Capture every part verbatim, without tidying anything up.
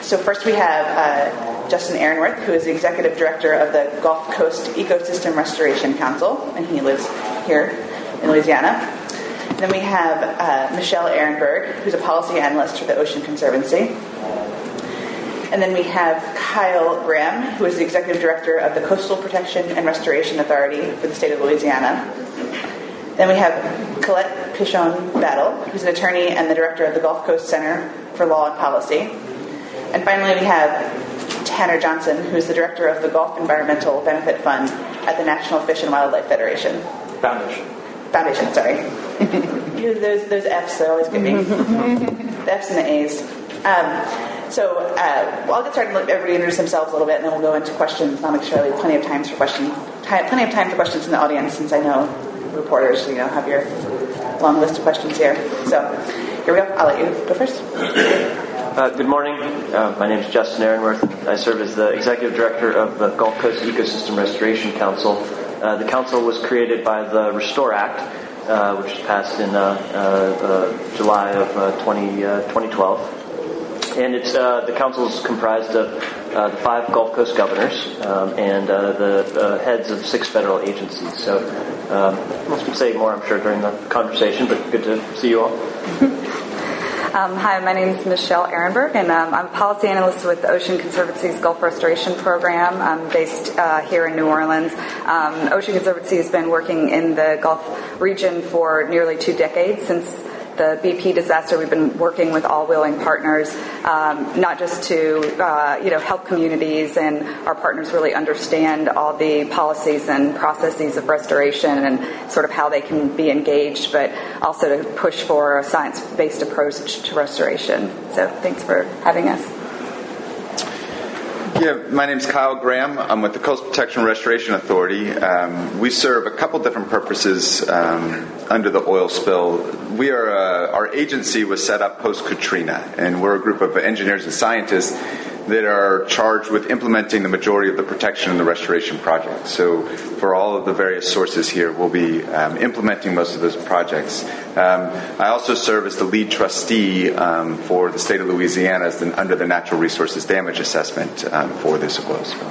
so first we have uh, Justin Aaronworth, who is the Executive Director of the Gulf Coast Ecosystem Restoration Council, and he lives here in Louisiana. Then we have uh, Michelle Ehrenberg, who's a policy analyst for the Ocean Conservancy. And then we have Kyle Graham, who is the Executive Director of the Coastal Protection and Restoration Authority for the state of Louisiana. Then we have Colette Pichon Battle, who's an attorney and the Director of the Gulf Coast Center for Law and Policy. And finally we have Tanner Johnson, who's the Director of the Gulf Environmental Benefit Fund at the National Fish and Wildlife Federation. Foundation. Foundation, sorry. those, those F's, they always get me. The F's and the A's. Um, so uh, well, I'll get started and let everybody introduce themselves a little bit, and then we'll go into questions. I'll make sure I leave plenty of time for questions. Plenty of time for questions from the audience, since I know reporters, you know, have your long list of questions here. So here we go. I'll let you go first. Uh, good morning. Uh, my name is Justin Aaronworth. I serve as the Executive Director of the Gulf Coast Ecosystem Restoration Council. Uh, the council was created by the Restore Act, uh, which was passed in uh, uh, uh, July of uh, twenty, uh, twenty twelve. And it's uh, the council is comprised of uh, the five Gulf Coast governors um, and uh, the uh, heads of six federal agencies. So um, we'll say more, I'm sure, during the conversation, but good to see you all. Um, hi, my name is Michelle Ehrenberg, and um, I'm a policy analyst with the Ocean Conservancy's Gulf Restoration Program. I'm based uh, here in New Orleans. Um, Ocean Conservancy has been working in the Gulf region for nearly two decades. Since the B P disaster, we've been working with all willing partners, um, not just to uh, you know help communities and our partners really understand all the policies and processes of restoration and sort of how they can be engaged, but also to push for a science-based approach to restoration. So thanks for having us. Yeah, my name's Kyle Graham. I'm with the Coastal Protection and Restoration Authority. Um, we serve a couple different purposes um, under the oil spill. We are uh, our agency was set up post-Katrina, and we're a group of engineers and scientists that are charged with implementing the majority of the protection and the restoration projects. So for all of the various sources here, we'll be um, implementing most of those projects. Um, I also serve as the lead trustee um, for the state of Louisiana as the, under the Natural Resources Damage Assessment um, for this oil spill.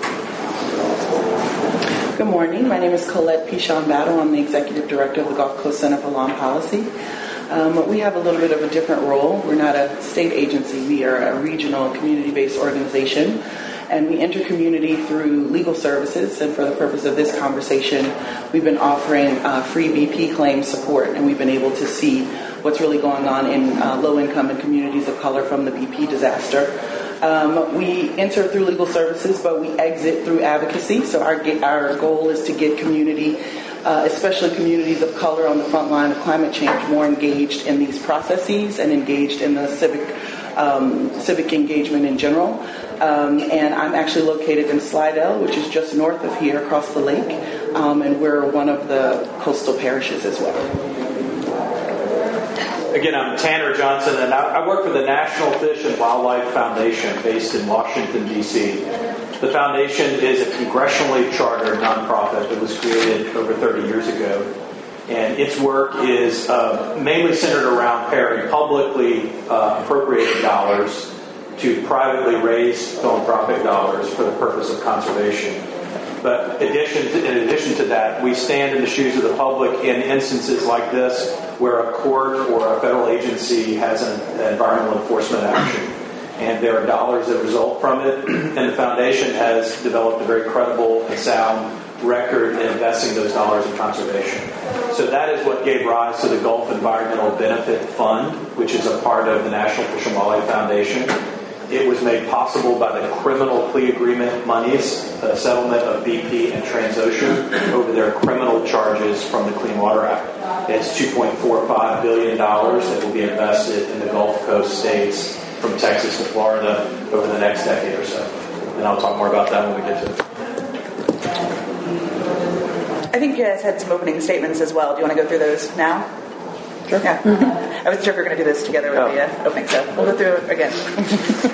Good morning. My name is Colette Pichon Battle. I'm the Executive Director of the Gulf Coast Center for Law and Policy. Um, we have a little bit of a different role. We're not a state agency. We are a regional community-based organization, and we enter community through legal services. And for the purpose of this conversation, we've been offering uh, free B P claim support, and we've been able to see what's really going on in uh, low-income and communities of color from the B P disaster. Um, we enter through legal services, but we exit through advocacy. So our our goal is to get community, Uh, especially communities of color on the front line of climate change, more engaged in these processes and engaged in the civic um, civic engagement in general. Um, and I'm actually located in Slidell, which is just north of here, across the lake, um, and we're one of the coastal parishes as well. Again, I'm Tanner Johnson, and I, I work for the National Fish and Wildlife Foundation based in Washington, D C The foundation is a congressionally chartered nonprofit that was created over thirty years ago. And its work is uh, mainly centered around pairing publicly uh, appropriated dollars to privately raised philanthropic dollars for the purpose of conservation. But addition to, in addition to that, we stand in the shoes of the public in instances like this where a court or a federal agency has an, an environmental enforcement action. And there are dollars that result from it, and the foundation has developed a very credible and sound record in investing those dollars in conservation. So that is what gave rise to the Gulf Environmental Benefit Fund, which is a part of the National Fish and Wildlife Foundation. It was made possible by the criminal plea agreement monies, the settlement of B P and Transocean over their criminal charges from the Clean Water Act. It's two point four five billion dollars that will be invested in the Gulf Coast states from Texas to Florida over the next decade or so. And I'll talk more about that when we get to it. I think you guys had some opening statements as well. Do you want to go through those now? Sure. Yeah. Mm-hmm. I wasn't sure if we were going to do this together with oh. the uh, opening, so we'll go through it again.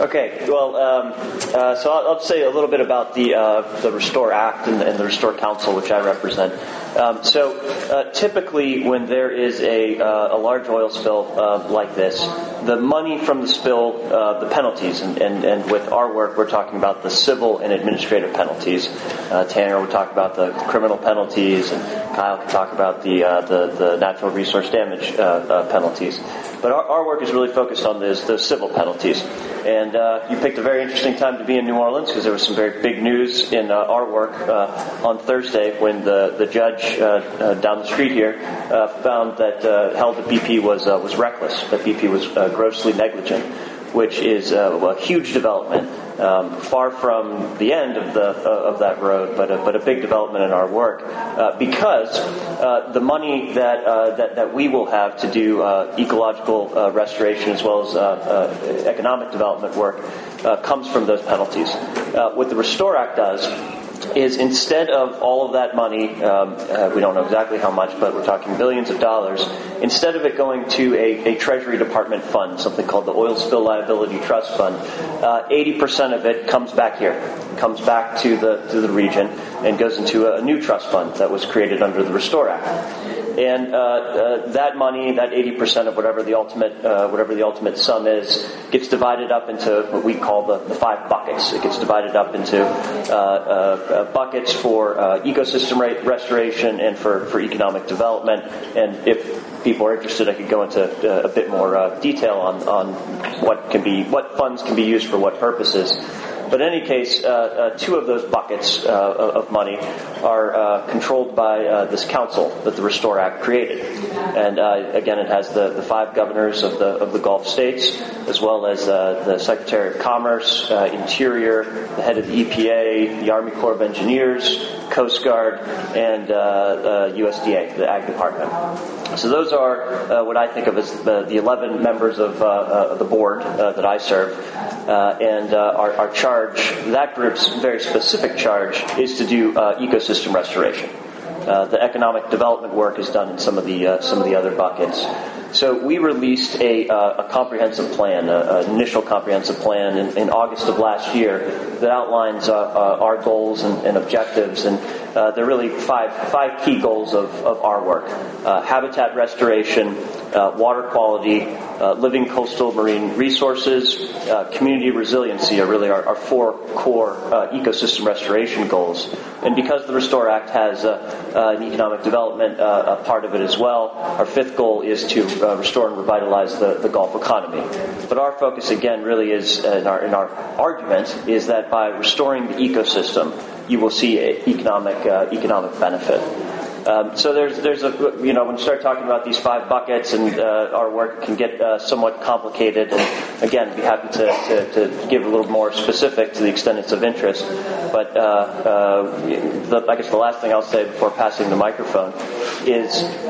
Okay, well, um, uh, so I'll, I'll say a little bit about the uh, the Restore Act and the, and the Restore Council, which I represent. Um, so uh, typically when there is a, uh, a large oil spill uh, like this, the money from the spill, uh, the penalties, and, and, and with our work we're talking about the civil and administrative penalties. Uh, Tanner will talk about the criminal penalties, and Kyle can talk about the uh, the, the natural resource damage uh, uh, penalties. But our, our work is really focused on those, those civil penalties. And uh, you picked a very interesting time to be in New Orleans because there was some very big news in uh, our work uh, on Thursday when the, the judge uh, uh, down the street here uh, found that uh, held that B P was uh, was reckless, that B P was uh, grossly negligent, which is uh, a huge development. Um, far from the end of the uh, of that road, but a, but a big development in our work uh, because uh, the money that uh, that that we will have to do uh, ecological uh, restoration as well as uh, uh, economic development work uh, comes from those penalties. Uh, what the Restore Act does is instead of all of that money, um, uh, we don't know exactly how much, but we're talking billions of dollars, instead of it going to a, a Treasury Department fund, something called the Oil Spill Liability Trust Fund, uh, eighty percent of it comes back here, comes back to the to the region, and goes into a, a new trust fund that was created under the Restore Act. And uh, uh, that money, that eighty percent of whatever the ultimate uh, whatever the ultimate sum is, gets divided up into what we call the, the five buckets. It gets divided up into uh, uh, buckets for uh, ecosystem restoration and for, for economic development. And if people are interested, I could go into uh, a bit more uh, detail on, on what can be what funds can be used for what purposes. But in any case, uh, uh, two of those buckets uh, of money are uh, controlled by uh, this council that the Restore Act created. And uh, again, it has the, the five governors of the of the Gulf states, as well as uh, the Secretary of Commerce, uh, Interior, the head of the E P A, the Army Corps of Engineers, Coast Guard, and uh, uh, U S D A, the Ag Department. So those are uh, what I think of as the, the eleven members of uh, uh, the board uh, that I serve. Uh, and uh, our, our charge, that group's very specific charge, is to do uh, ecosystem restoration. Uh, the economic development work is done in some of the uh, some of the other buckets. So we released a, uh, a comprehensive plan, an initial comprehensive plan in, in August of last year that outlines uh, uh, our goals and, and objectives, and uh, there are really five five key goals of, of our work: uh, habitat restoration, uh, water quality, uh, living coastal marine resources, uh, community resiliency are really our, our four core uh, ecosystem restoration goals. And because the Restore Act has uh, uh, an economic development uh, a part of it as well, our fifth goal is to uh, restore and revitalize the, the Gulf economy. But our focus, again, really is, uh, in, our, in our argument, is that by restoring the ecosystem, you will see economic uh, economic benefit. Um, so there's there's a you know when you start talking about these five buckets, and uh, our work can get uh, somewhat complicated. And again, I'd be happy to, to, to give a little more specific to the extent it's of interest. But uh, uh, the, I guess the last thing I'll say before passing the microphone is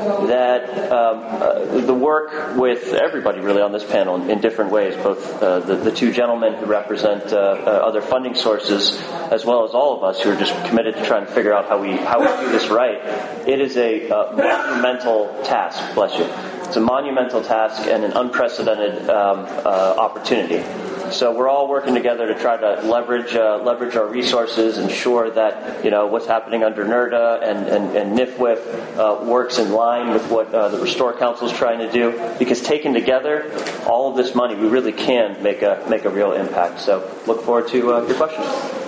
that um, uh, the work with everybody really on this panel in, in different ways, both uh, the, the two gentlemen who represent uh, uh, other funding sources, as well as all of us who are just committed to trying to figure out how we how we do this right. It is a uh, monumental task, bless you. It's a monumental task and an unprecedented um, uh, opportunity. So we're all working together to try to leverage uh, leverage our resources, ensure that you know what's happening under NERDA and, and, and N I F W I F uh, works in line with what uh, the Restore Council is trying to do. Because taken together, all of this money, we really can make a make a real impact. So look forward to uh, your questions.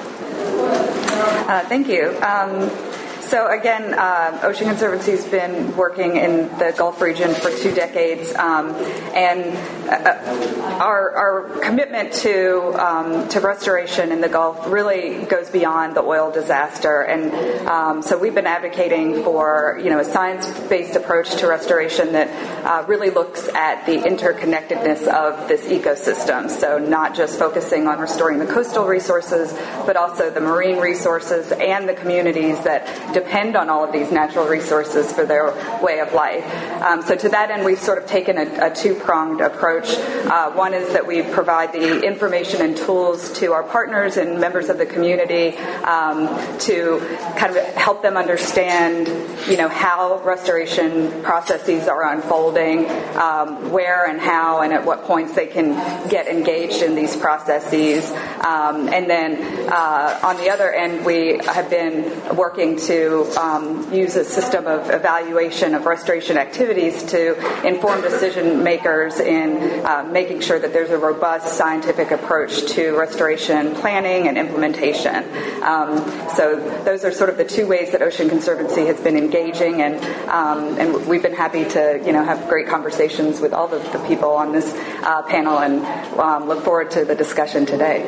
Uh, thank you. Um, So again, uh, Ocean Conservancy has been working in the Gulf region for two decades, um, and uh, our, our commitment to um, to restoration in the Gulf really goes beyond the oil disaster. And um, so we've been advocating for you know a science-based approach to restoration that uh, really looks at the interconnectedness of this ecosystem. So not just focusing on restoring the coastal resources, but also the marine resources and the communities that depend on all of these natural resources for their way of life. Um, so to that end, we've sort of taken a, a two-pronged approach. Uh, one is that we provide the information and tools to our partners and members of the community um, to kind of help them understand, you know, how restoration processes are unfolding, um, where and how and at what points they can get engaged in these processes. Um, and then uh, on the other end, we have been working to um, use a system of evaluation of restoration activities to inform decision makers in uh, making sure that there's a robust scientific approach to restoration planning and implementation. Um, so those are sort of the two ways that Ocean Conservancy has been engaging, and um, and we've been happy to you know have great conversations with all of the people on this uh, panel, and um, look forward to the discussion today.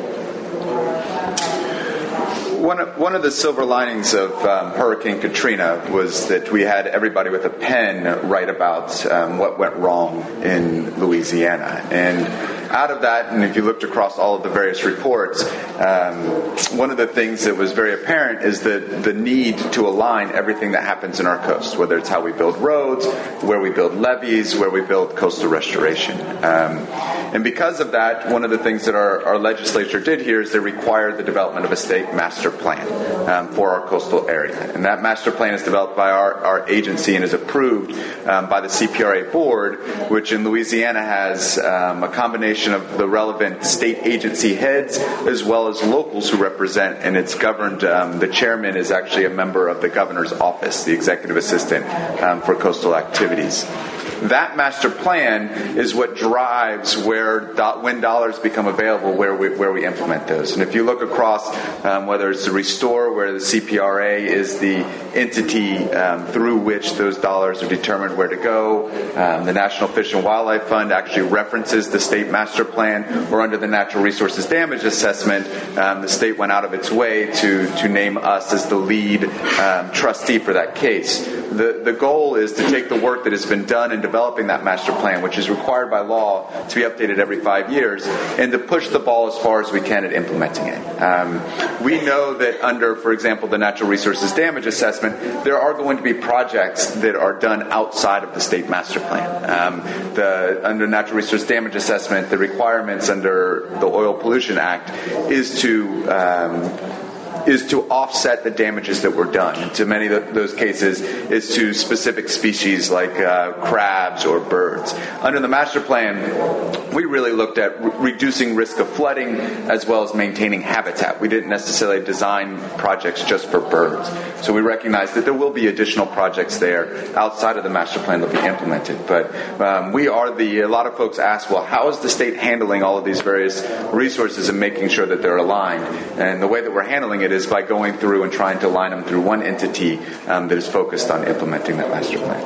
One of, one of the silver linings of um, Hurricane Katrina was that we had everybody with a pen write about um, what went wrong in Louisiana. And out of that, and if you looked across all of the various reports, um, one of the things that was very apparent is that the need to align everything that happens in our coast, whether it's how we build roads, where we build levees, where we build coastal restoration. Um, and because of that, one of the things that our, our legislature did here is they required the development of a state master plan um, for our coastal area. And that master plan is developed by our, our agency and is approved um, by the C P R A board, which in Louisiana has um, a combination of the relevant state agency heads as well as locals who represent, and it's governed, um, the chairman is actually a member of the governor's office, the executive assistant um, for coastal activities. That master plan is what drives where do- when dollars become available, where we where we implement those. And if you look across, um, whether it's the Restore, where the C P R A is the entity um, through which those dollars are determined where to go, um, the National Fish and Wildlife Fund actually references the state master plan, or under the Natural Resources Damage Assessment, um, the state went out of its way to to name us as the lead um, trustee for that case. The the goal is to take the work that has been done in developing that master plan, which is required by law to be updated every five years, and to push the ball as far as we can at implementing it. Um, we know that under, for example, the Natural Resources Damage Assessment, there are going to be projects that are done outside of the state master plan. Um, the under Natural Resource Damage Assessment, the requirements under the Oil Pollution Act is to um, is to offset the damages that were done. And to many of those cases is to specific species like uh, crabs or birds. Under the master plan, we really looked at re- reducing risk of flooding as well as maintaining habitat. We didn't necessarily design projects just for birds. So we recognize that there will be additional projects there outside of the master plan that will be implemented. But um, we are the, a lot of folks ask, well, how is the state handling all of these various resources and making sure that they're aligned? And the way that we're handling it is by going through and trying to align them through one entity um, that is focused on implementing that master plan.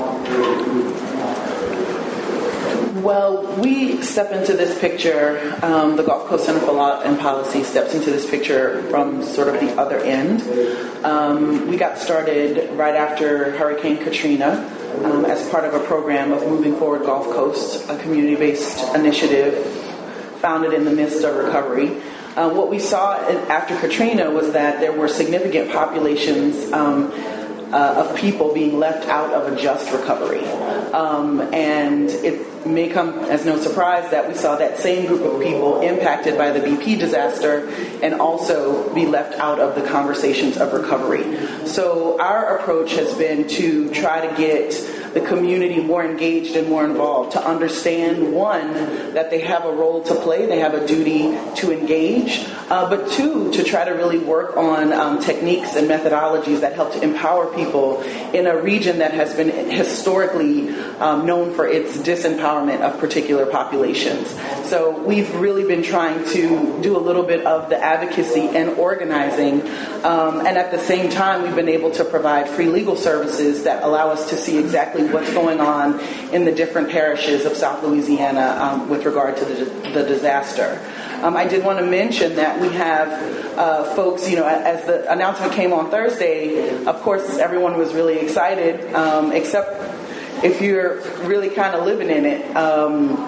Well, we step into this picture, um, the Gulf Coast Center for Law and Policy steps into this picture from sort of the other end. Um, we got started right after Hurricane Katrina um, as part of a program of Moving Forward Gulf Coast, a community-based initiative founded in the midst of recovery. Uh, what we saw after Katrina was that there were significant populations um, uh, of people being left out of a just recovery. Um, and it may come as no surprise that we saw that same group of people impacted by the B P disaster and also be left out of the conversations of recovery. So our approach has been to try to get the community more engaged and more involved, to understand, one, that they have a role to play, they have a duty to engage, uh, but two, to try to really work on um, techniques and methodologies that help to empower people in a region that has been historically um, known for its disempowerment of particular populations. So we've really been trying to do a little bit of the advocacy and organizing, um, and at the same time we've been able to provide free legal services that allow us to see exactly what's going on in the different parishes of South Louisiana um, with regard to the, the disaster. Um, I did want to mention that we have uh, folks, you know, as the announcement came on Thursday, of course everyone was really excited, um, except if you're really kind of living in it. Um,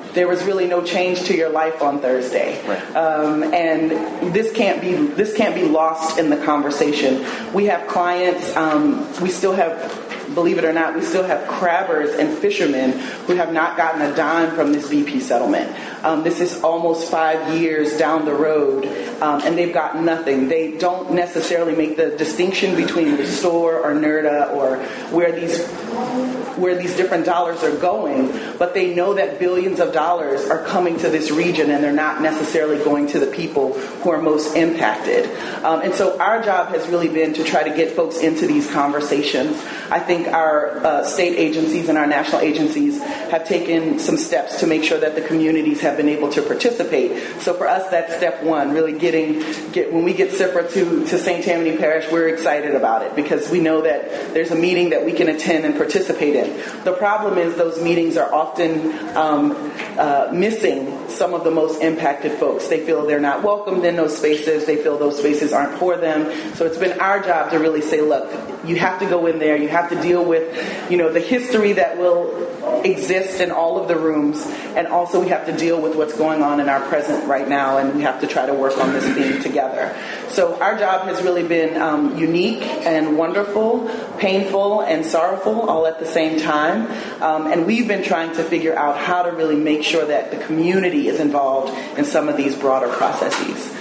there was really no change to your life on Thursday. Right. Um, and this can't be this can't be lost in the conversation. We have clients, um, we still have, believe it or not, we still have crabbers and fishermen who have not gotten a dime from this B P settlement. Um, this is almost five years down the road, um, and they've got nothing. They don't necessarily make the distinction between Restore or NERDA or where these where these different dollars are going, but they know that billions of dollars are coming to this region and they're not necessarily going to the people who are most impacted. Um, and so our job has really been to try to get folks into these conversations. I think our uh, state agencies and our national agencies have taken some steps to make sure that the communities have been able to participate. So for us, that's step one, really getting, get when we get S I F R A to, to Saint Tammany Parish, we're excited about it because we know that there's a meeting that we can attend and participate in. The problem is those meetings are often um, uh, missing some of the most impacted folks. They feel they're not welcomed in those spaces. They feel those spaces aren't for them. So it's been our job to really say, look, you have to go in there. You have to deal with, you know, the history that will exist in all of the rooms, and also we have to deal with what's going on in our present right now, and we have to try to work on this theme together. So our job has really been um, unique and wonderful, painful and sorrowful all at the same time, um, and we've been trying to figure out how to really make sure that the community is involved in some of these broader processes.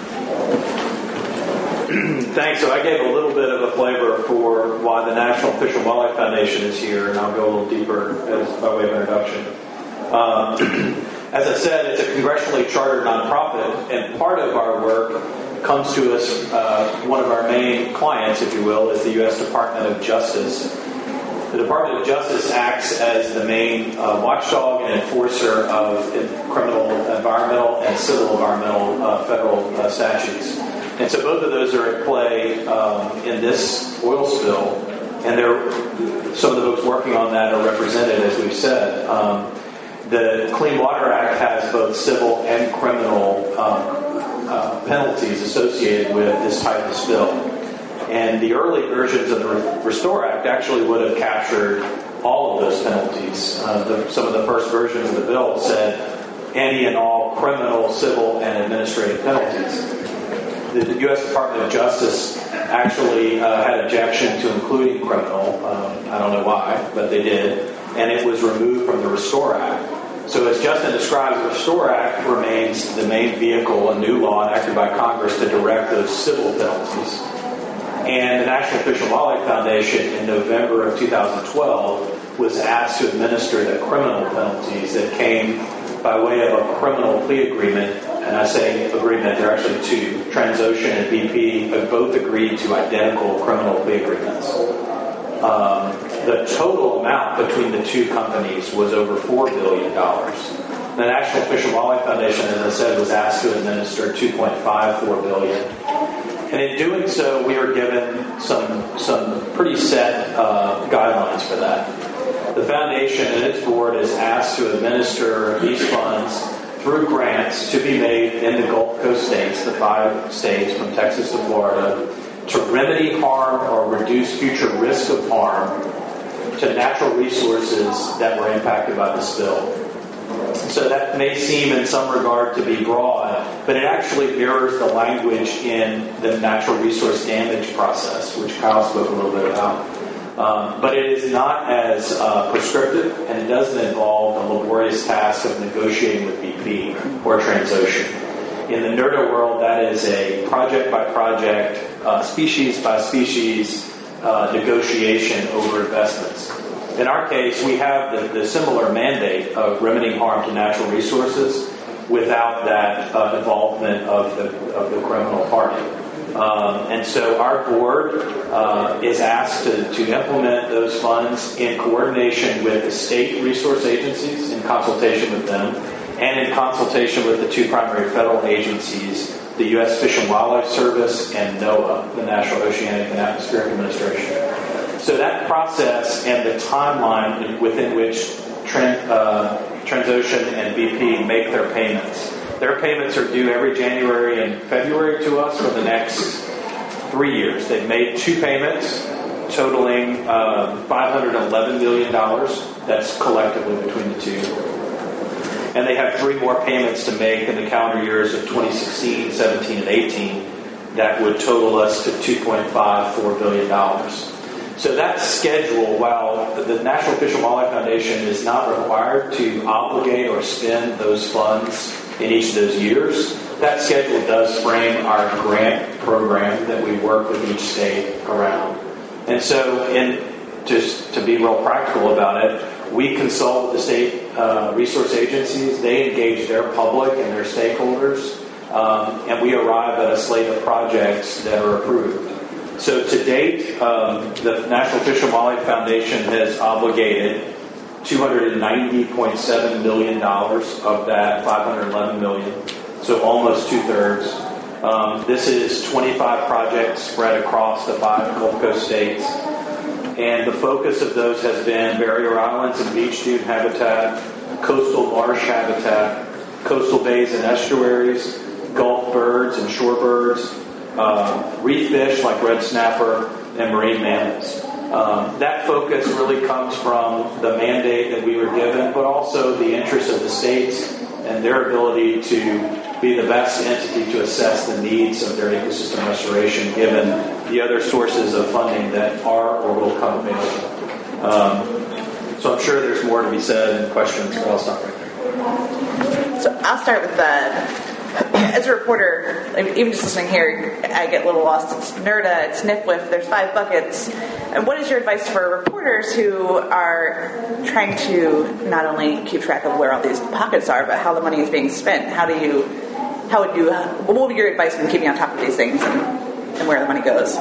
Thanks. So I gave a little bit of a flavor for why the National Fish and Wildlife Foundation is here, and I'll go a little deeper as by way of introduction. Um, as I said, it's a congressionally chartered nonprofit, and part of our work comes to us, uh, one of our main clients, if you will, is the U S Department of Justice. The Department of Justice acts as the main uh, watchdog and enforcer of criminal, environmental, and civil environmental uh, federal uh, statutes. And so both of those are at play um, in this oil spill, and they're, some of the folks working on that are represented, as we've said. Um, the Clean Water Act has both civil and criminal um, uh, penalties associated with this type of spill. And the early versions of the Restore Act actually would have captured all of those penalties. Uh, the, some of the first versions of the bill said any and all criminal, civil, and administrative penalties. The U S Department of Justice actually uh, had objection to including criminal. Um, I don't know why, but they did. And it was removed from the Restore Act. So as Justin describes, the Restore Act remains the main vehicle, a new law enacted by Congress to direct those civil penalties. And the National Fish and Wildlife Foundation in November of two thousand twelve was asked to administer the criminal penalties that came by way of a criminal plea agreement. And I say agreement, there are actually two. Transocean and B P have both agreed to identical criminal plea agreements. Um, the total amount between the two companies was over four billion dollars. The National Fish and Wildlife Foundation, as I said, was asked to administer two point five four billion dollars. And in doing so, we were given some, some pretty set uh, guidelines for that. The foundation and its board is asked to administer these funds through grants to be made in the Gulf Coast states, the five states from Texas to Florida, to remedy harm or reduce future risk of harm to natural resources that were impacted by the spill. So that may seem in some regard to be broad, but it actually mirrors the language in the natural resource damage process, which Kyle spoke a little bit about. Um, but it is not as uh, prescriptive, and it doesn't involve the laborious task of negotiating with B P or Transocean. In the NERDA world, that is a project-by-project, uh, species-by-species uh, negotiation over investments. In our case, we have the, the similar mandate of remedying harm to natural resources without that uh, involvement of the, of the criminal party. Um, and so our board uh, is asked to, to implement those funds in coordination with the state resource agencies, in consultation with them, and in consultation with the two primary federal agencies, the U S Fish and Wildlife Service and NOAA, the National Oceanic and Atmospheric Administration. So that process and the timeline within which Trans, uh, Transocean and B P make their payments. Their payments are due every January and February to us for the next three years. They've made two payments totaling uh, five hundred eleven million dollars. That's collectively between the two. and they have three more payments to make in the calendar years of twenty sixteen, seventeen, and eighteen that would total us to two point five four billion dollars. So that schedule, while the National Fish and Wildlife Foundation is not required to obligate or spend those funds in each of those years, that schedule does frame our grant program that we work with each state around. And so, in, just to be real practical about it, we consult with the state uh, resource agencies. They engage their public and their stakeholders, um, and we arrive at a slate of projects that are approved. So to date, um, the National Fish and Wildlife Foundation has obligated two hundred ninety point seven million dollars of that five hundred eleven million dollars, so almost two-thirds. Um, this is twenty-five projects spread across the five Gulf Coast states. And the focus of those has been barrier islands and beach dune habitat, coastal marsh habitat, coastal bays and estuaries, Gulf birds and shorebirds, uh, reef fish like red snapper, and marine mammals. Um, that focus really comes from the mandate that we were given, but also the interest of the states and their ability to be the best entity to assess the needs of their ecosystem restoration given the other sources of funding that are or will come available. Um, so I'm sure there's more to be said and questions, but I'll stop right there. So I'll start with the... As a reporter, even just listening here, I get a little lost. It's NERDA, it's N F W I F, there's five buckets. And what is your advice for reporters who are trying to not only keep track of where all these pockets are, but how the money is being spent? How do you, how would you, what would be your advice in keeping on top of these things and, and where the money goes?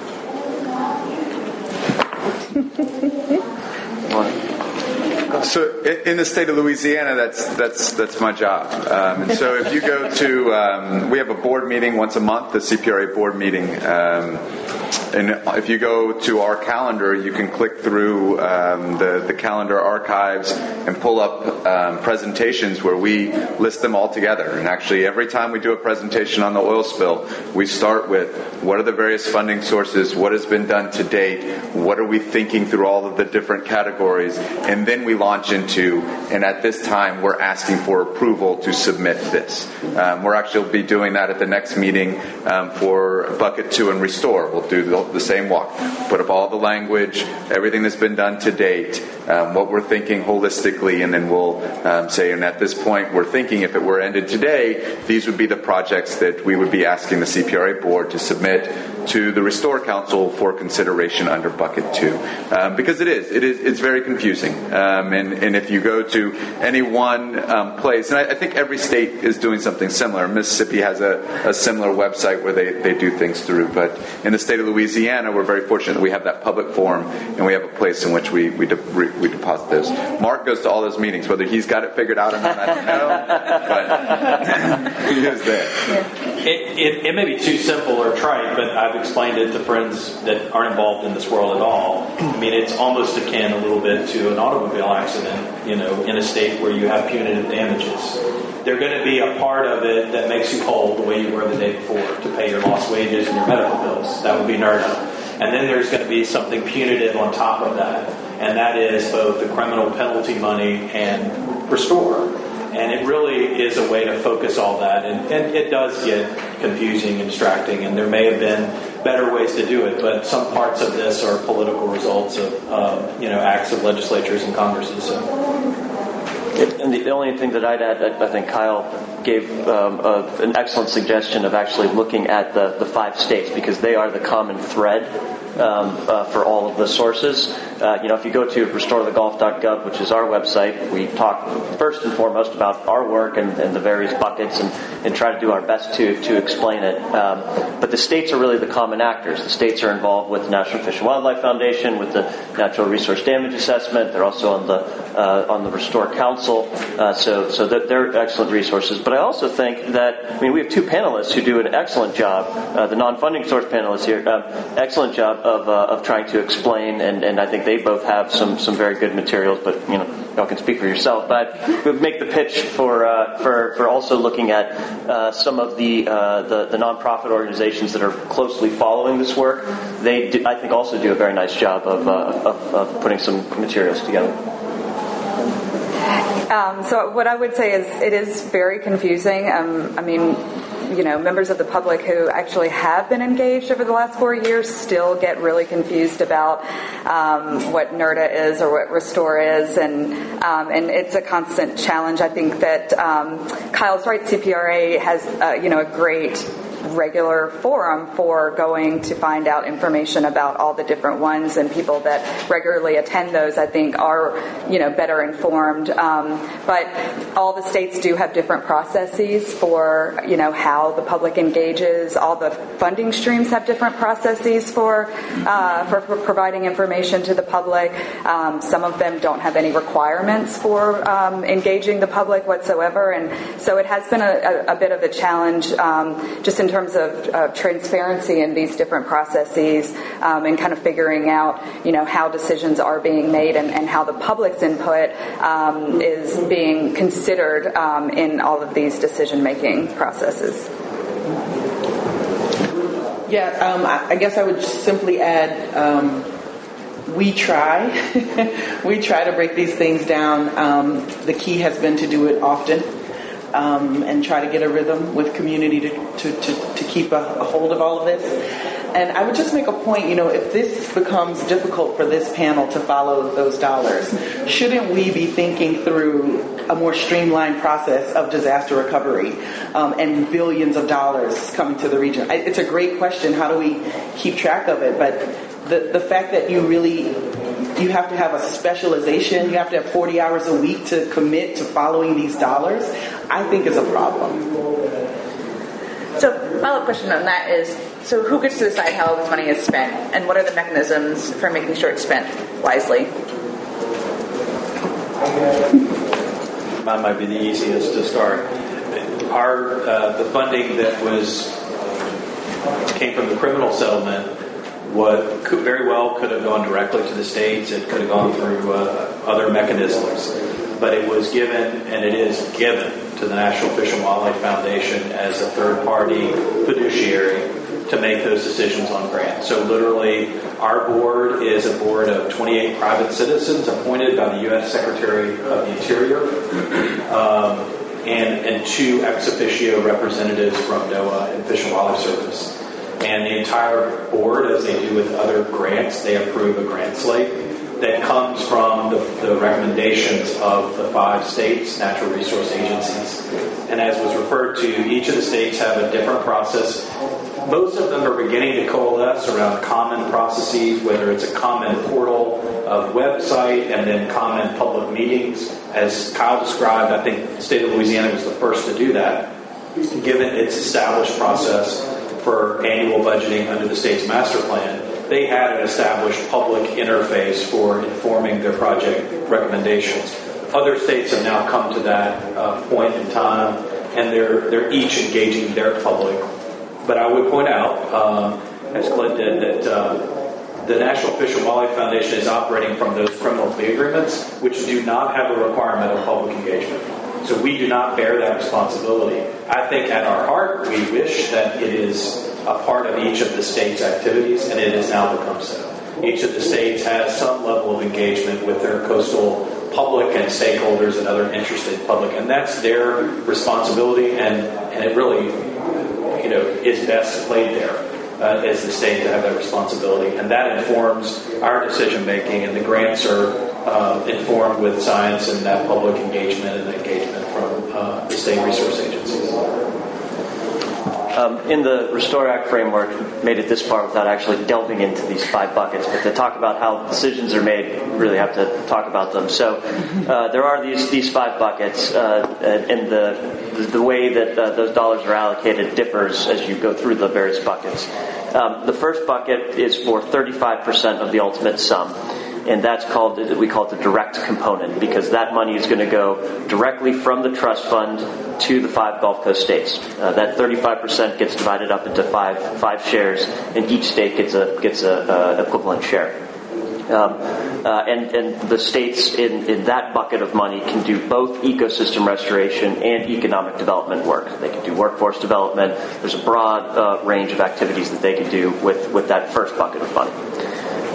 So in the state of Louisiana, that's that's that's my job. Um, and so if you go to, um, we have a board meeting once a month, the C P R A board meeting. Um, and if you go to our calendar, you can click through um, the, the calendar archives and pull up um, presentations where we list them all together. And actually, every time we do a presentation on the oil spill, we start with what are the various funding sources, what has been done to date, what are we thinking through all of the different categories, and then we launch into, and at this time, we're asking for approval to submit this. Um, we're actually be doing that at the next meeting um, for Bucket two and Restore. We'll do the, the same walk, put up all the language, everything that's been done to date, um, what we're thinking holistically, and then we'll um, say, and at this point, we're thinking if it were ended today, these would be the projects that we would be asking the C P R A board to submit to the Restore Council for consideration under Bucket two. Um, because it is, it is, it's very confusing. Um, and, and if you go to any one um, place, and I, I think every state is doing something similar. Mississippi has a, a similar website where they, they do things through. But in the state of Louisiana, we're very fortunate that we have that public forum, and we have a place in which we we, de- we deposit those. Mark goes to all those meetings, whether he's got it figured out or not, I don't know. But he is there. It, it, it may be too simple or trite, but I've explained it to friends that aren't involved in this world at all. I mean, it's almost akin a little bit to an automobile accident, you know, in a state where you have punitive damages. They're going to be a part of it that makes you whole the way you were the day before to pay your lost wages and your medical bills. That would be NERDA. And then there's going to be something punitive on top of that, and that is both the criminal penalty money and Restore. And it really is a way to focus all that. And, and it does get confusing and distracting, and there may have been better ways to do it, but some parts of this are political results of um, you know acts of legislatures and Congresses. So. And the only thing that I'd add, I think Kyle gave um, a, an excellent suggestion of actually looking at the, the five states, because they are the common thread um, uh, for all of the sources. Uh, you know, if you go to restore the gulf dot gov, which is our website, we talk first and foremost about our work and, and the various buckets and, and try to do our best to, to explain it. Um, but the states are really the common actors. The states are involved with the National Fish and Wildlife Foundation, with the Natural Resource Damage Assessment. They're also on the uh, on the Restore Council. Uh, so so that they're excellent resources. But I also think that, I mean, we have two panelists who do an excellent job, uh, the non-funding source panelists here, uh, excellent job of uh, of trying to explain, and, and I think they both have some, some very good materials, but, you know, y'all can speak for yourself. But we would make the pitch for uh, for, for also looking at uh, some of the, uh, the the nonprofit organizations that are closely following this work. They, do, I think, also do a very nice job of, uh, of, of putting some materials together. Um, so what I would say is it is very confusing. Um, I mean, you know, members of the public who actually have been engaged over the last four years still get really confused about um, what NERDA is or what Restore is, and um, and it's a constant challenge. I think that um, Kyle's right. C P R A has uh, you know a great regular forum for going to find out information about all the different ones, and people that regularly attend those, I think, are, you know, better informed. Um, but all the states do have different processes for, you know, how the public engages. All the funding streams have different processes for uh, for, for providing information to the public. Um, some of them don't have any requirements for um, engaging the public whatsoever, and so it has been a, a, a bit of a challenge um, just in terms terms of uh, transparency in these different processes, um, and kind of figuring out, you know, how decisions are being made and, and how the public's input um, is being considered um, in all of these decision-making processes. Yeah, um, I, I guess I would just simply add, um, we try. we try to break these things down. Um, the key has been to do it often. Um, and try to get a rhythm with community to, to, to, to keep a, a hold of all of this. And I would just make a point, you know, if this becomes difficult for this panel to follow those dollars, shouldn't we be thinking through a more streamlined process of disaster recovery um, and billions of dollars coming to the region? I, it's a great question. How do we keep track of it? But the, the fact that you really... you have to have a specialization, you have to have forty hours a week to commit to following these dollars, I think is a problem. So, follow-up question on that is, so who gets to decide how this money is spent, and what are the mechanisms for making sure it's spent wisely? Mine might be the easiest to start. Our uh, the funding that was came from the criminal settlement, what could very well could have gone directly to the states. It could have gone through uh, other mechanisms, but it was given, and it is given, to the National Fish and Wildlife Foundation as a third-party fiduciary to make those decisions on grants. So literally, our board is a board of twenty-eight private citizens appointed by the U S Secretary of the Interior, um, and, and two ex officio representatives from NOAA and Fish and Wildlife Service. And the entire board, as they do with other grants, they approve a grant slate that comes from the, the recommendations of the five states' natural resource agencies. And as was referred to, each of the states have a different process. Most of them are beginning to coalesce around common processes, whether it's a common portal, a website, and then common public meetings. As Kyle described, I think the state of Louisiana was the first to do that, given its established process for annual budgeting under the state's master plan. They had an established public interface for informing their project recommendations. Other states have now come to that uh, point in time, and they're they're each engaging their public. But I would point out, um, as Clint did, that uh, the National Fish and Wildlife Foundation is operating from those criminal plea agreements, which do not have a requirement of public engagement. So we do not bear that responsibility. I think at our heart, we wish that it is a part of each of the state's activities, and it has now become so. Each of the states has some level of engagement with their coastal public and stakeholders and other interested public, and that's their responsibility, and, and it really, you know, is best played there uh, as the state to have that responsibility. And that informs our decision-making, and the grants are Uh, informed with science and that public engagement and engagement from uh, the state resource agencies. Um, in the Restore Act framework, made it this far without actually delving into these five buckets, but to talk about how decisions are made, we really have to talk about them. So uh, there are these these five buckets, uh, and the the way that uh, those dollars are allocated differs as you go through the various buckets. Um, the first bucket is for thirty-five percent of the ultimate sum. And that's called, we call it the direct component, because that money is going to go directly from the trust fund to the five Gulf Coast states. Uh, that thirty-five percent gets divided up into five five shares, and each state gets a gets a, a equivalent share. Um, uh, and, and the states in, in that bucket of money can do both ecosystem restoration and economic development work. They can do workforce development. There's a broad uh, range of activities that they can do with, with that first bucket of money.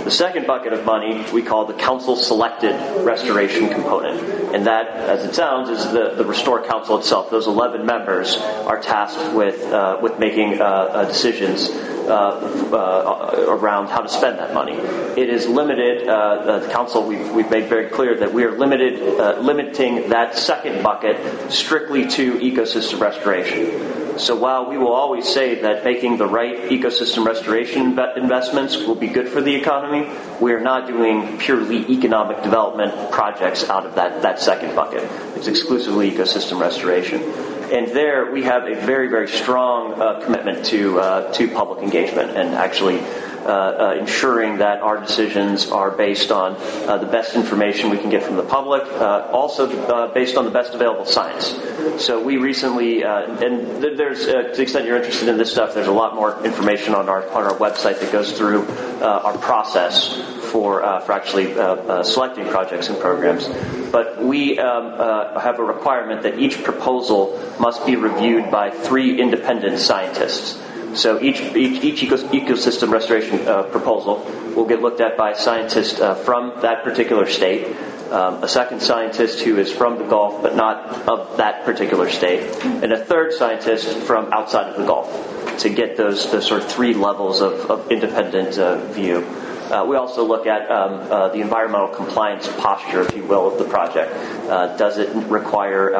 The second bucket of money we call the council-selected restoration component. And that, as it sounds, is the, the Restore Council itself. Those eleven members are tasked with uh, with making uh, uh, decisions uh, uh, around how to spend that money. It is limited. Uh, the council, we've, we've made very clear that we are limited, uh, limiting that second bucket strictly to ecosystem restoration. So while we will always say that making the right ecosystem restoration investments will be good for the economy, we are not doing purely economic development projects out of that, that second bucket. It's exclusively ecosystem restoration. And there we have a very, very strong uh, commitment to uh, to public engagement and actually uh, uh, ensuring that our decisions are based on uh, the best information we can get from the public, uh, also uh, based on the best available science. So we recently, uh, and there's, uh, to the extent you're interested in this stuff, there's a lot more information on our on our website that goes through uh, our process for uh, for actually uh, uh, selecting projects and programs. But we um, uh, have a requirement that each proposal must be reviewed by three independent scientists. So each each, each ecosystem restoration uh, proposal will get looked at by a scientist uh, from that particular state, um, a second scientist who is from the Gulf but not of that particular state, and a third scientist from outside of the Gulf to get those, those sort of three levels of, of independent uh, view. Uh, we also look at um, uh, the environmental compliance posture, if you will, of the project. Uh, does it require uh,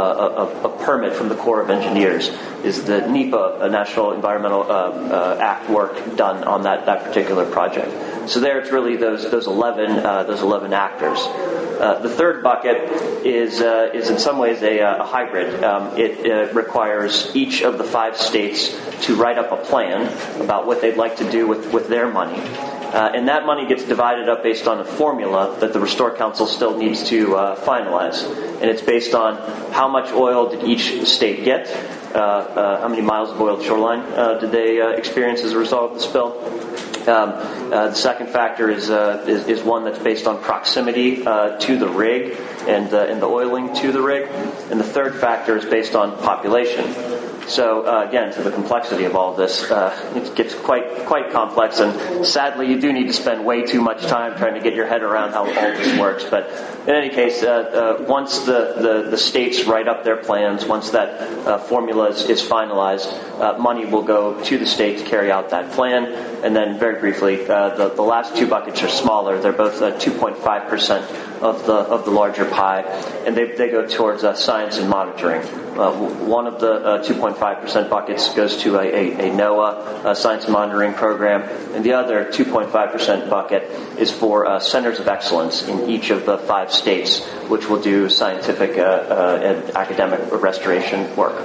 a, a, a permit from the Corps of Engineers? Is the NEPA, a National Environmental uh, uh, Act, work done on that, that particular project? So there, it's really those those eleven uh, those eleven actors. Uh, the third bucket is uh, is in some ways a, a hybrid. Um, it uh, requires each of the five states to write up a plan about what they'd like to do with, with their money. Uh, and that money gets divided up based on a formula that the Restore Council still needs to uh, finalize. And it's based on how much oil did each state get, uh, uh, how many miles of oiled shoreline uh, did they uh, experience as a result of the spill. Um, uh, the second factor is, uh, is is one that's based on proximity uh, to the rig and, uh, and the oiling to the rig. And the third factor is based on population. So uh, again, to the complexity of all of this, uh, it gets quite quite complex, and sadly, you do need to spend way too much time trying to get your head around how all this works. But in any case, uh, uh, once the, the, the states write up their plans, once that uh, formula is, is finalized, uh, money will go to the state to carry out that plan. And then, very briefly, uh, the, the last two buckets are smaller. They're both uh, two point five percent of the of the larger pie, and they they go towards uh, science and monitoring. Uh, one of the uh, two point five percent buckets goes to a, a, a NOAA a science and monitoring program, and the other two point five percent bucket is for uh, centers of excellence in each of the five states, which will do scientific uh, uh, and academic restoration work.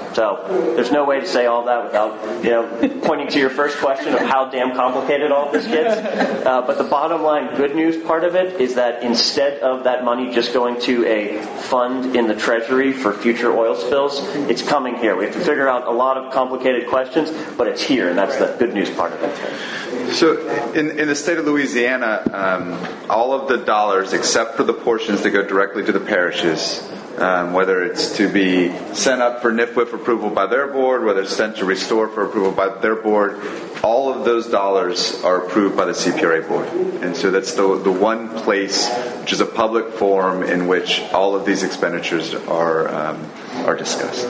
So there's no way to say all that without, you know, pointing to your first question of how damn complicated all this gets. Uh, but the bottom line good news part of it is that instead of that money just going to a fund in the Treasury for future oil spills, it's coming here. We have to figure out a lot of complicated questions, but it's here, and that's the good news part of it. So in, in the state of Louisiana, um, all of the dollars, except for the portions that go directly to the parishes, Um, whether it's to be sent up for N I F W I F approval by their board, whether it's sent to Restore for approval by their board, all of those dollars are approved by the C P R A board. And so that's the the one place which is a public forum in which all of these expenditures are um, are discussed.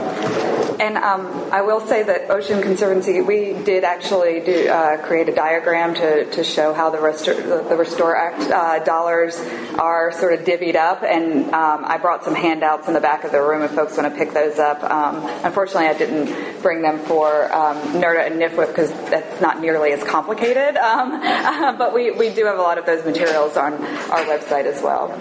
And um, I will say that Ocean Conservancy, we did actually do, uh, create a diagram to, to show how the Restore, the Restore Act uh, dollars are sort of divvied up. And um, I brought some handouts in the back of the room if folks want to pick those up. Um, unfortunately, I didn't bring them for um, NERDA and N I F W I F because that's not nearly as complicated. Um, uh, but we, we do have a lot of those materials on our website as well.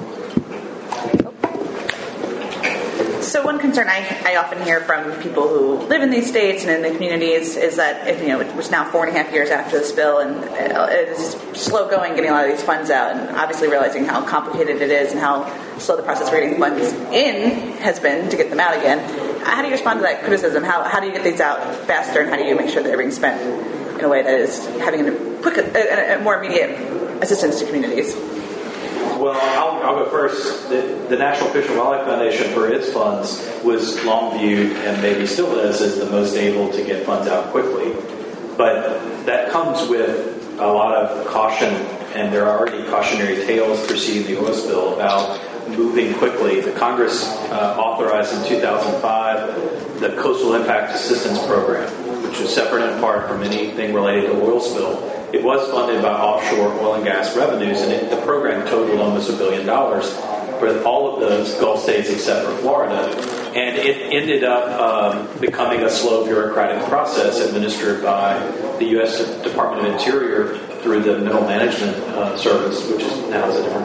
So one concern I, I often hear from people who live in these states and in the communities is that, if, you know, it was now four and a half years after the spill, and it is slow going getting a lot of these funds out, and obviously realizing how complicated it is and how slow the process of getting funds in has been to get them out again. How do you respond to that criticism? How how do you get these out faster, and how do you make sure they're being spent in a way that is having a quick, a, a more immediate assistance to communities? Well, I'll, I'll go first. The, the National Fish and Wildlife Foundation, for its funds, was long viewed, and maybe still is, as the most able to get funds out quickly. But that comes with a lot of caution, and there are already cautionary tales preceding the oil spill about moving quickly. The Congress uh, authorized in two thousand five the Coastal Impact Assistance Program, which is separate and apart from anything related to oil spill. It was funded by offshore oil and gas revenues, and it, the program totaled almost a billion dollars for all of those Gulf states except for Florida. And it ended up um, becoming a slow bureaucratic process administered by the U S Department of Interior through the Middle Management uh, Service, which is now has a different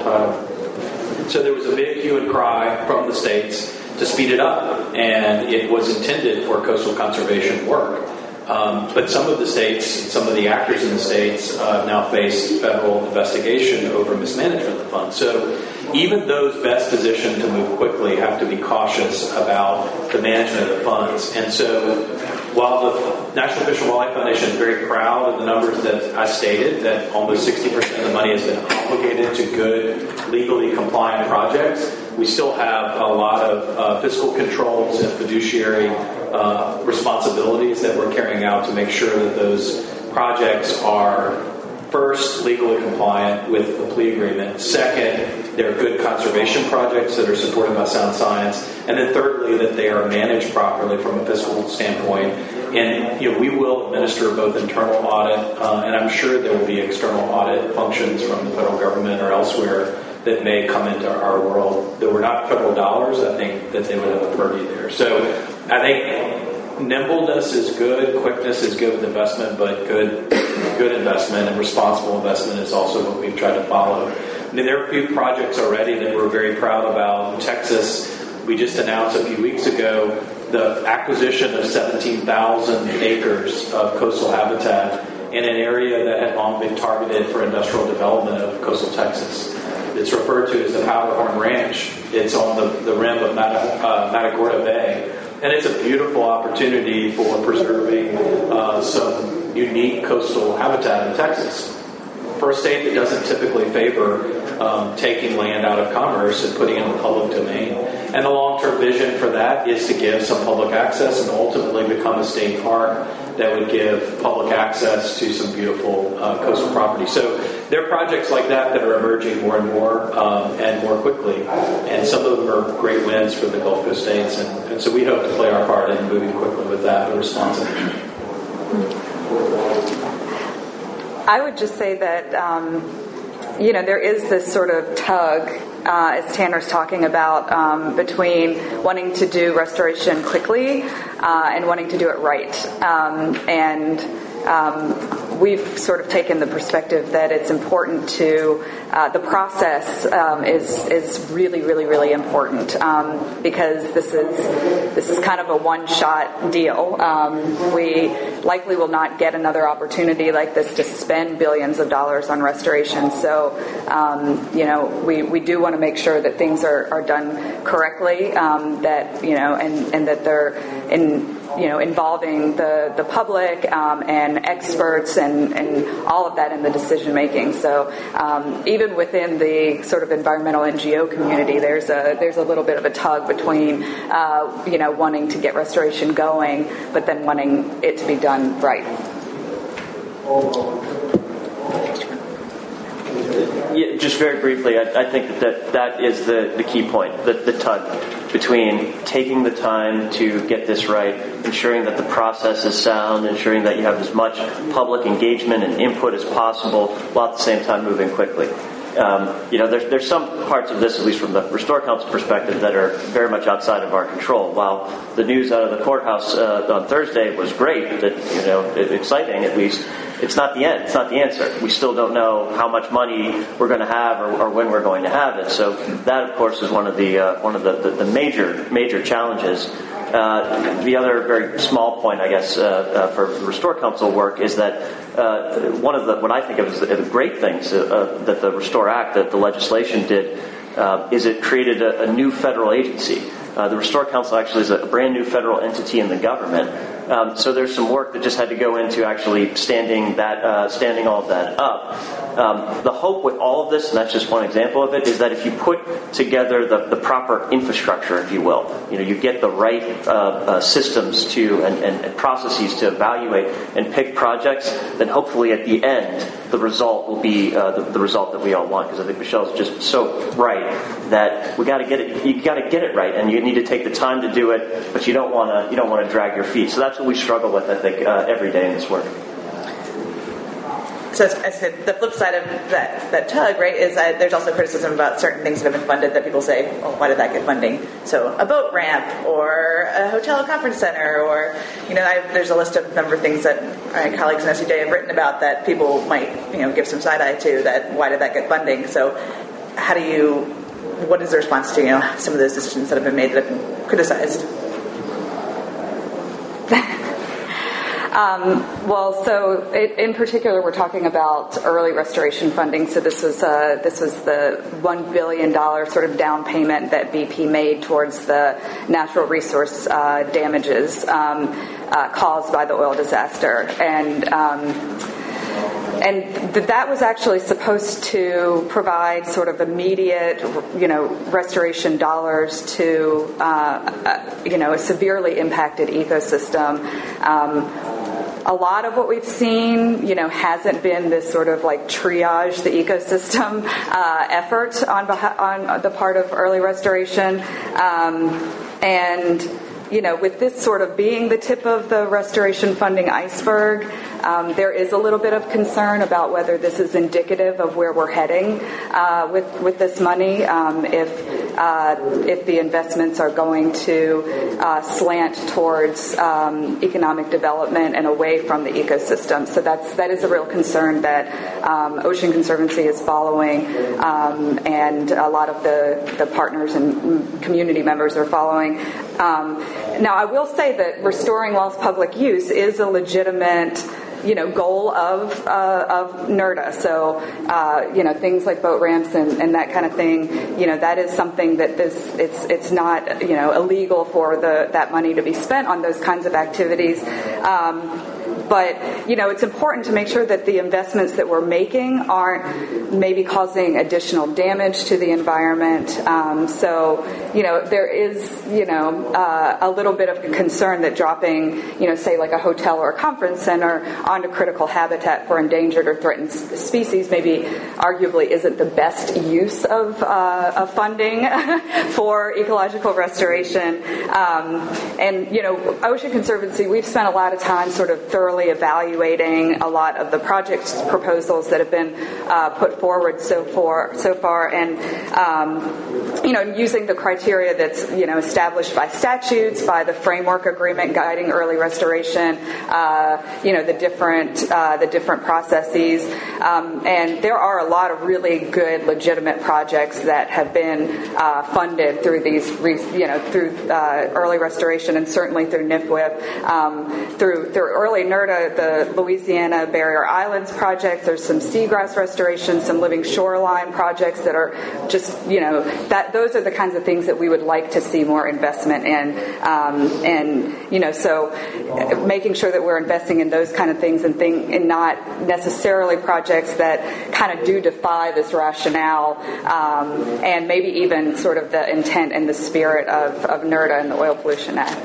title. So there was a big hue and cry from the states to speed it up, and it was intended for coastal conservation work. Um, but some of the states, some of the actors in the states uh, now face federal investigation over mismanagement of the fund. So even those best positioned to move quickly have to be cautious about the management of the funds. And so while the National Fish and Wildlife Foundation is very proud of the numbers that I stated, that almost sixty percent of the money has been obligated to good, legally compliant projects, we still have a lot of uh, fiscal controls and fiduciary uh, responsibilities that we're carrying out to make sure that those projects are, first, legally compliant with the plea agreement. Second, they're good conservation projects that are supported by sound science. And then thirdly, that they are managed properly from a fiscal standpoint. And you know, we will administer both internal audit, uh, and I'm sure there will be external audit functions from the federal government or elsewhere that may come into our world. That were not federal dollars, I think that they would have a purview there. So I think nimbleness is good, quickness is good with investment, but good good investment and responsible investment is also what we've tried to follow. I mean, there are a few projects already that we're very proud about. In Texas, we just announced a few weeks ago the acquisition of seventeen thousand acres of coastal habitat in an area that had long been targeted for industrial development of coastal Texas. It's referred to as the Powderhorn Ranch. It's on the, the rim of Mata, uh, Matagorda Bay. And it's a beautiful opportunity for preserving uh, some unique coastal habitat in Texas. For a state that doesn't typically favor um, taking land out of commerce and putting it in the public domain. And the long-term vision for that is to give some public access and ultimately become a state park that would give public access to some beautiful uh, coastal property. So there are projects like that that are emerging more and more um, and more quickly. And some of them are great wins for the Gulf Coast states. And, and so we hope to play our part in moving quickly with that, but responsibly. I would just say that, um, you know, there is this sort of tug, uh, as Tanner's talking about, um, between wanting to do restoration quickly uh, and wanting to do it right. Um, and um, we've sort of taken the perspective that it's important to, uh, the process um, is is really, really, really important um, because this is this is kind of a one-shot deal. Um, we likely will not get another opportunity like this to spend billions of dollars on restoration. So, um, you know, we, we do want to make sure that things are, are done correctly, um, that, you know, and, and that they're in, you know, involving the, the public um, and experts and, and all of that in the decision making. So um, even within the sort of environmental N G O community, there's a there's a little bit of a tug between uh, you know, wanting to get restoration going, but then wanting it to be done right. Yeah, just very briefly, I, I think that, that that is the, the key point, the, the tug between taking the time to get this right, ensuring that the process is sound, ensuring that you have as much public engagement and input as possible, while at the same time moving quickly. Um, you know, there's, there's some parts of this, at least from the Restore Council perspective, that are very much outside of our control. While the news out of the courthouse uh, on Thursday was great, that, you know, exciting at least, it's not the end. It's not the answer. We still don't know how much money we're going to have or, or when we're going to have it. So that, of course, is one of the uh, one of the, the, the major major challenges. Uh, the other very small point, I guess, uh, uh, for Restore Council work is that uh, one of the what I think of as the, the great things uh, that the Restore Act, that the legislation did, uh, is it created a, a new federal agency. Uh, the Restore Council actually is a brand new federal entity in the government Um, so there's some work that just had to go into actually standing that, uh, standing all of that up. Um, the hope with all of this, and that's just one example of it, is that if you put together the, the proper infrastructure, if you will, you know, you get the right uh, uh, systems to and, and, and processes to evaluate and pick projects, then hopefully at the end the result will be uh, the, the result that we all want. Because I think Michelle's just so right that we got to get it. You got to get it right, and you need to take the time to do it. But you don't want to. You don't want to drag your feet. So that's what we struggle with, I think, uh, every day in this work. So as I said, the flip side of that, that tug, right, is that there's also criticism about certain things that have been funded that people say, well, why did that get funding? So a boat ramp or a hotel conference center or, you know, I've, there's a list of number of things that my colleagues in S U J have written about that people might, you know, give some side eye to, that why did that get funding? So how do you, what is the response to, you know, some of those decisions that have been made that have been criticized? Um, well, so it, in particular, we're talking about early restoration funding. So this was uh, this was the one billion dollars sort of down payment that B P made towards the natural resource uh, damages um, uh, caused by the oil disaster, and. Um, And th- that was actually supposed to provide sort of immediate, you know, restoration dollars to, uh, uh, you know, a severely impacted ecosystem. Um, a lot of what we've seen, you know, hasn't been this sort of like triage the ecosystem uh, effort on, beha- on the part of early restoration. Um, and You know, with this sort of being the tip of the restoration funding iceberg, um, there is a little bit of concern about whether this is indicative of where we're heading uh, with with this money. Um, if uh, if the investments are going to uh, slant towards um, economic development and away from the ecosystem, so that's that is a real concern that um, Ocean Conservancy is following, um, and a lot of the the partners and community members are following. Um, Now, I will say that restoring Well's public use is a legitimate, you know, goal of uh, of NERDA. So, uh, you know, things like boat ramps and, and that kind of thing, you know, that is something that this it's it's not, you know, illegal for the that money to be spent on those kinds of activities. Um, But, you know, it's important to make sure that the investments that we're making aren't maybe causing additional damage to the environment. Um, so, you know, there is, you know, uh, a little bit of concern that dropping, you know, say like a hotel or a conference center onto critical habitat for endangered or threatened species maybe arguably isn't the best use of, uh, of funding for ecological restoration. Um, and, you know, Ocean Conservancy, we've spent a lot of time sort of thoroughly evaluating a lot of the project proposals that have been uh, put forward so far, so far, and um, you know, using the criteria that's, you know, established by statutes, by the framework agreement guiding early restoration, uh, you know, the different uh, the different processes, um, and there are a lot of really good, legitimate projects that have been uh, funded through these, you know, through uh, early restoration, and certainly through N I F W I P, um, through through early NERDA. The Louisiana Barrier Islands project. There's some seagrass restoration, some living shoreline projects that are just, you know, that those are the kinds of things that we would like to see more investment in. Um, and, you know, so making sure that we're investing in those kind of things and, thing, and not necessarily projects that kind of do defy this rationale um, and maybe even sort of the intent and the spirit of, of NERDA and the Oil Pollution Act.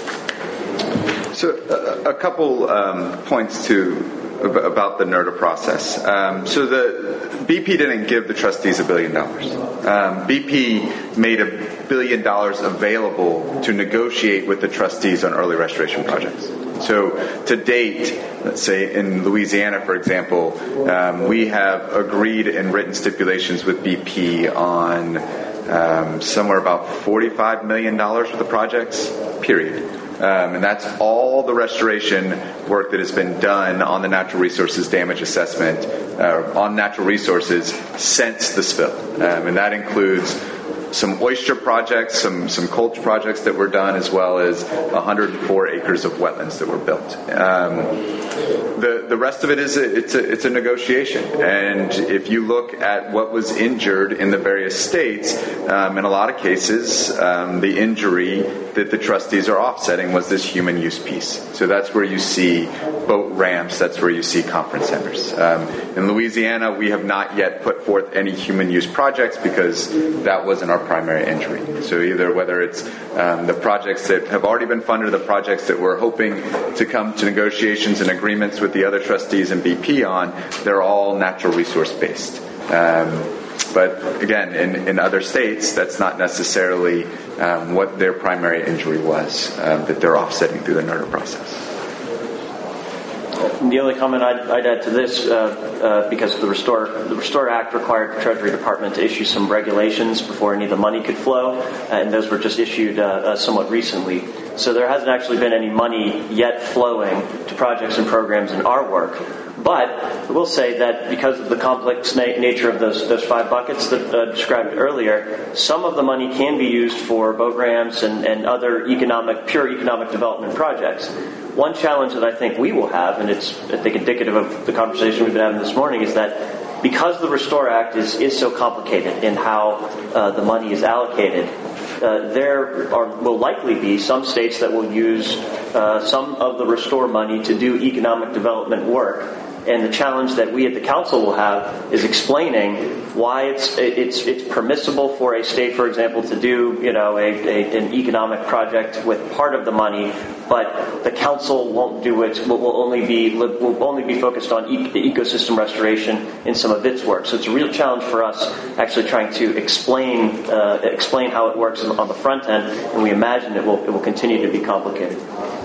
So a, a couple um, points to about the NERDA process. Um, so the B P didn't give the trustees a billion dollars. Um, B P made a billion dollars available to negotiate with the trustees on early restoration projects. So to date, let's say in Louisiana, for example, um, we have agreed and written stipulations with B P on um, somewhere about forty-five million dollars worth of projects, period. Um, and that's all the restoration work that has been done on the natural resources damage assessment, uh, on natural resources since the spill. Um, and that includes some oyster projects, some some culture projects that were done, as well as one hundred four acres of wetlands that were built. Um, the the rest of it is a, it's a it's a negotiation, and if you look at what was injured in the various states, um, in a lot of cases, um, the injury that the trustees are offsetting was this human use piece. So that's where you see boat ramps, that's where you see conference centers. Um, in Louisiana, we have not yet put forth any human use projects because that wasn't our primary injury. So either whether it's um, the projects that have already been funded or the projects that we're hoping to come to negotiations and agreements with the other trustees and B P on, they're all natural resource based. Um, But again, in, in other states, that's not necessarily um, what their primary injury was um, that they're offsetting through the N R D A process. The only comment I'd, I'd add to this, uh, uh, because the Restore the Restore Act required the Treasury Department to issue some regulations before any of the money could flow, and those were just issued uh, uh, somewhat recently. So there hasn't actually been any money yet flowing to projects and programs in our work. But I will say that because of the complex na- nature of those those five buckets that uh, described earlier, some of the money can be used for boat ramps and, and other economic, pure economic development projects. One challenge that I think we will have, and it's I think indicative of the conversation we've been having this morning, is that because the Restore Act is, is so complicated in how uh, the money is allocated, uh, there are, will likely be some states that will use uh, some of the Restore money to do economic development work. And the challenge that we at the council will have is explaining why it's it's it's permissible for a state, for example, to do you know a, a an economic project with part of the money, but the council won't do it. Will, will only be will only be focused on e- the ecosystem restoration in some of its work. So it's a real challenge for us actually trying to explain uh, explain how it works on the front end, and we imagine it will it will continue to be complicated.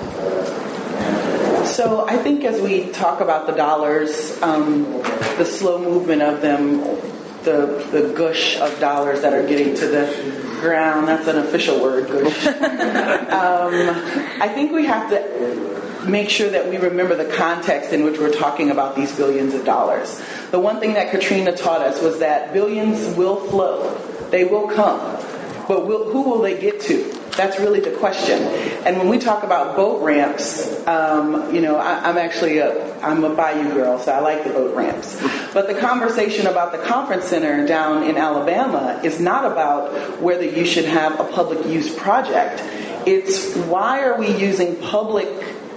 So I think as we talk about the dollars, um, the slow movement of them, the the gush of dollars that are getting to the ground, that's an official word, gush. um, I think we have to make sure that we remember the context in which we're talking about these billions of dollars. The one thing that Katrina taught us was that billions will flow. They will come. But will, who will they get to? That's really the question. And when we talk about boat ramps, um, you know, I, I'm actually a, I'm a Bayou girl, so I like the boat ramps. But the conversation about the conference center down in Alabama is not about whether you should have a public use project. It's why are we using public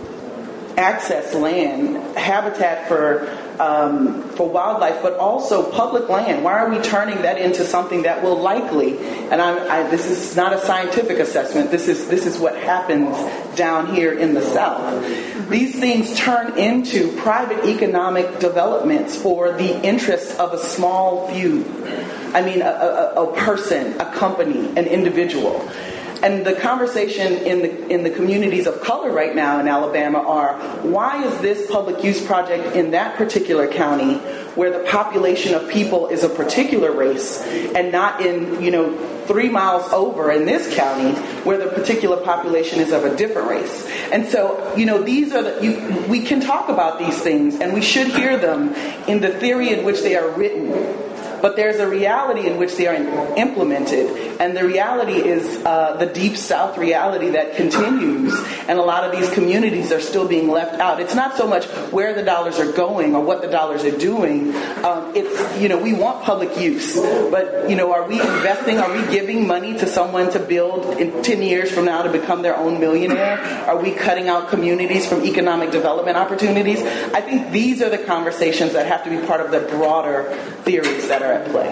access land, habitat for um, for wildlife, but also public land. Why are we turning that into something that will likely, and I'm, I, this is not a scientific assessment, this is this is what happens down here in the South. These things turn into private economic developments for the interests of a small few. I mean, a, a, a person, a company, an individual. And the conversation in the in the communities of color right now in Alabama are, why is this public use project in that particular county where the population of people is a particular race and not in, you know, three miles over in this county where the particular population is of a different race? And so, you know, these are the, you, we can talk about these things and we should hear them in the theory in which they are written. But there's a reality in which they are implemented, and the reality is uh, the Deep South reality that continues, and a lot of these communities are still being left out. It's not so much where the dollars are going or what the dollars are doing. Um, it's, you know, we want public use, but, you know, are we investing, are we giving money to someone to build in ten years from now to become their own millionaire? Are we cutting out communities from economic development opportunities? I think these are the conversations that have to be part of the broader theories that are at play.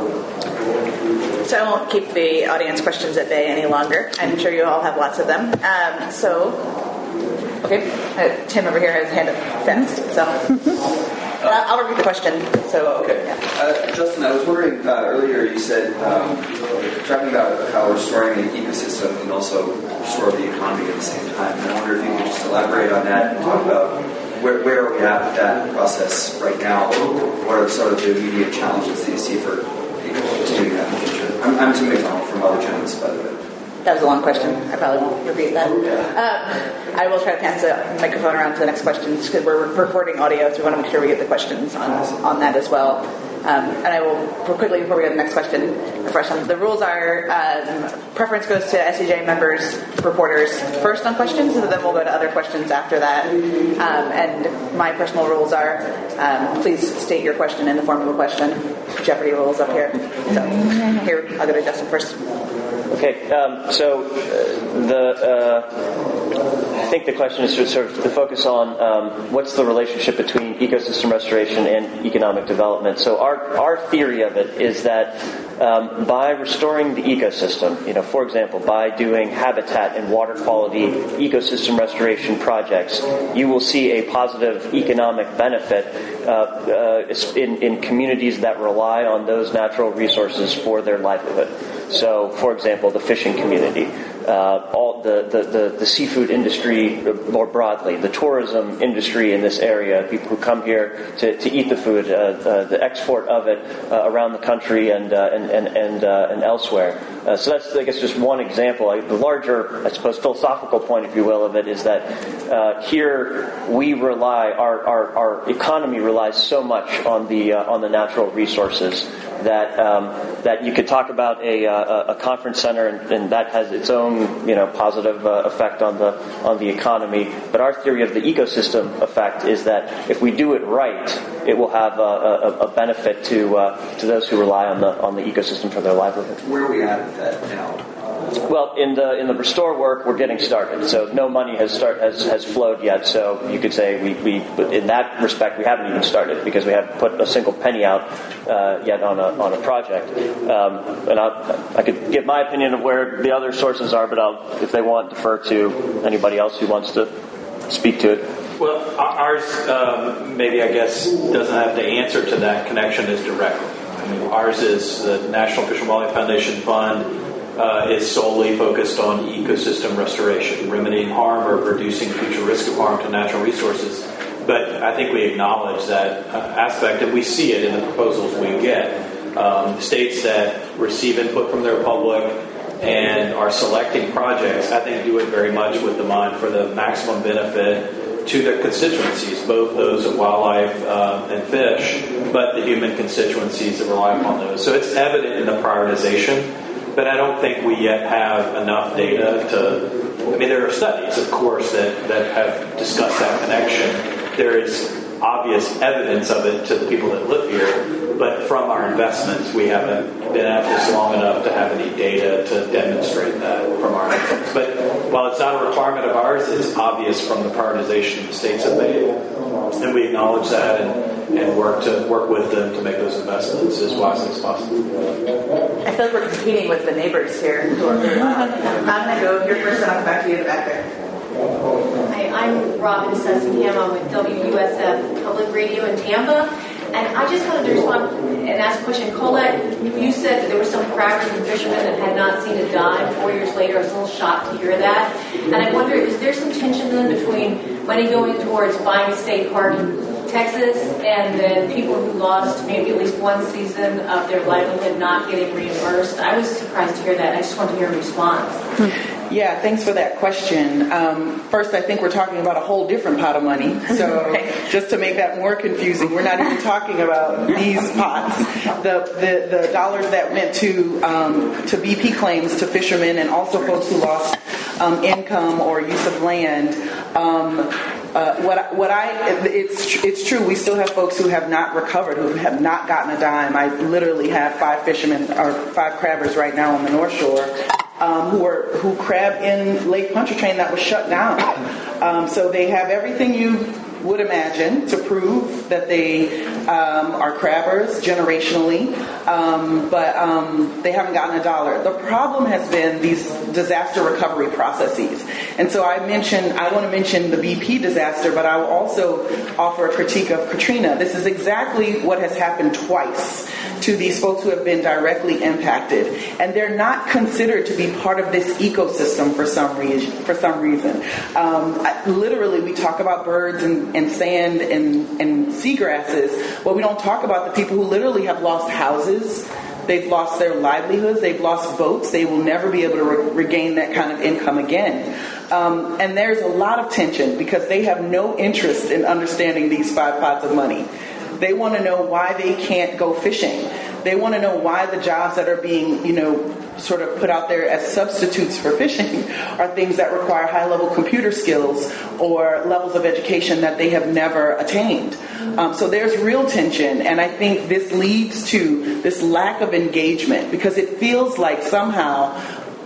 So I won't keep the audience questions at bay any longer. I'm sure you all have lots of them. Um, so, okay, uh, Tim over here has his hand up fenced, so uh, I'll repeat the question. So, okay. Yeah. Uh, Justin, I was wondering, uh, earlier you said, um, talking about how restoring the ecosystem can also restore the economy at the same time. And I wonder if you could just elaborate on that and talk about Where, where are we at with that process right now? What are sort of the immediate challenges that you see for doing that in the future? I'm, I'm assuming from other channels, by the way. That was a long question. I probably won't repeat that. Um, I will try to pass the microphone around to the next question because we're recording audio, so we want to make sure we get the questions on, on that as well. Um, and I will, quickly before we go to the next question, refresh them. The rules are, um, preference goes to S C J members, reporters first on questions, and then we'll go to other questions after that. Um, and my personal rules are, um, please state your question in the form of a question. Jeopardy rules up here. So here, I'll go to Justin first. Okay, um, so uh, the uh, I think the question is to sort of to focus on um, what's the relationship between ecosystem restoration and economic development. So our our theory of it is that um, by restoring the ecosystem, you know, for example, by doing habitat and water quality ecosystem restoration projects, you will see a positive economic benefit uh, uh, in, in communities that rely on those natural resources for their livelihood. So, for example, the fishing community, uh, all the, the, the, the seafood industry more broadly, the tourism industry in this area, people who come here to, to eat the food, uh, uh, the export of it uh, around the country and uh, and and and, uh, and elsewhere. Uh, so that's, I guess, just one example. The larger, I suppose, philosophical point, if you will, of it is that uh, here we rely, our, our our economy relies so much on the uh, on the natural resources that um, that you could talk about a, uh, a conference center, and, and that has its own, you know, positive uh, effect on the on the economy. But our theory of the ecosystem effect is that if we do it right, it will have a, a, a benefit to uh, to those who rely on the on the ecosystem for their livelihood. Where are we at with that now? Well, in the in the restore work, we're getting started. So no money has start has, has flowed yet. So you could say we, we in that respect we haven't even started because we haven't put a single penny out uh, yet on a on a project. Um, and I I could give my opinion of where the other sources are, but I'll, if they want, defer to anybody else who wants to speak to it. Well, ours um, maybe I guess doesn't have the answer to that connection as directly. I mean, ours is the National Fish and Wildlife Foundation Fund. Uh, is solely focused on ecosystem restoration, remedying harm or reducing future risk of harm to natural resources. But I think we acknowledge that uh, aspect, and we see it in the proposals we get. Um, states that receive input from their public and are selecting projects, I think, do it very much with the mind for the maximum benefit to their constituencies, both those of wildlife uh, and fish, but the human constituencies that rely upon those. So it's evident in the prioritization. But I don't think we yet have enough data to, I mean, there are studies, of course, that, that have discussed that connection. There is obvious evidence of it to the people that live here, but from our investments, we haven't been at this long enough to have any data to demonstrate that from our investments. But while it's not a requirement of ours, it's obvious from the prioritization the states have made, and we acknowledge that and, and work to work with them to make those investments as wisely as possible. I feel like we're competing with the neighbors here. Who are, I'm going to go here first, and I'll come back to you back there. Hi, I'm Robin Sessingham. I'm with W U S F Public Radio in Tampa. And I just wanted to respond and ask a question. Colette, you said that there were some crabbers and fishermen that had not seen a dime four years later. I was a little shocked to hear that. And I wonder, is there some tension then between money going towards buying a state park in Texas and then people who lost maybe at least one season of their livelihood not getting reimbursed? I was surprised to hear that. I just wanted to hear a response. Yeah, thanks for that question. Um, first, I think we're talking about a whole different pot of money. So just to make that more confusing, we're not even talking about these pots. The the, the dollars that went to um, to B P claims to fishermen and also folks who lost um, income or use of land. Um, uh, what what I it's it's true. We still have folks who have not recovered, who have not gotten a dime. I literally have five fishermen or five crabbers right now on the North Shore. Um, who are who crab in Lake Pontchartrain that was shut down. Um, so they have everything you would imagine to prove that they um, are crabbers generationally, um, but um, they haven't gotten a dollar. The problem has been these disaster recovery processes. And so I mentioned, I want to mention the B P disaster, but I will also offer a critique of Katrina. This is exactly what has happened twice to these folks who have been directly impacted, and they're not considered to be part of this ecosystem for some reason. For some reason, um, I, literally, we talk about birds and, and sand and, and seagrasses, but we don't talk about the people who literally have lost houses. They've lost their livelihoods. They've lost boats. They will never be able to re- regain that kind of income again. Um, and there's a lot of tension because they have no interest in understanding these five pots of money. They want to know why they can't go fishing. They want to know why the jobs that are being, you know, sort of put out there as substitutes for fishing are things that require high-level computer skills or levels of education that they have never attained. Um, so there's real tension, and I think this leads to this lack of engagement because it feels like somehow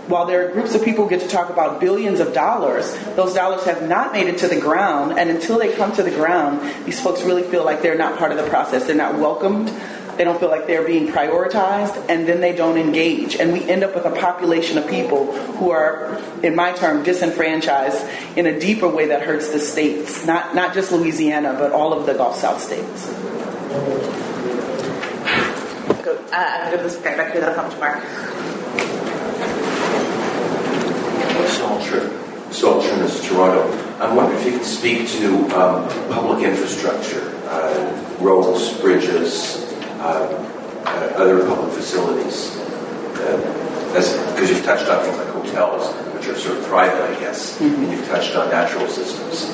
while there are groups of people who get to talk about billions of dollars, those dollars have not made it to the ground. And until they come to the ground, these folks really feel like they're not part of the process. They're not welcomed. They don't feel like they're being prioritized, and then they don't engage. And we end up with a population of people who are, in my term, disenfranchised in a deeper way that hurts the states, not not just Louisiana, but all of the Gulf South states. Go, uh, I'm going to go this guy back here. That'll come to Mark. Salter, Salter, this is Toronto. I'm wondering if you could speak to um, public infrastructure, uh, roads, bridges, Uh, uh, other public facilities, because uh, you've touched on things like hotels, which are sort of private, I guess, mm-hmm. and you've touched on natural systems.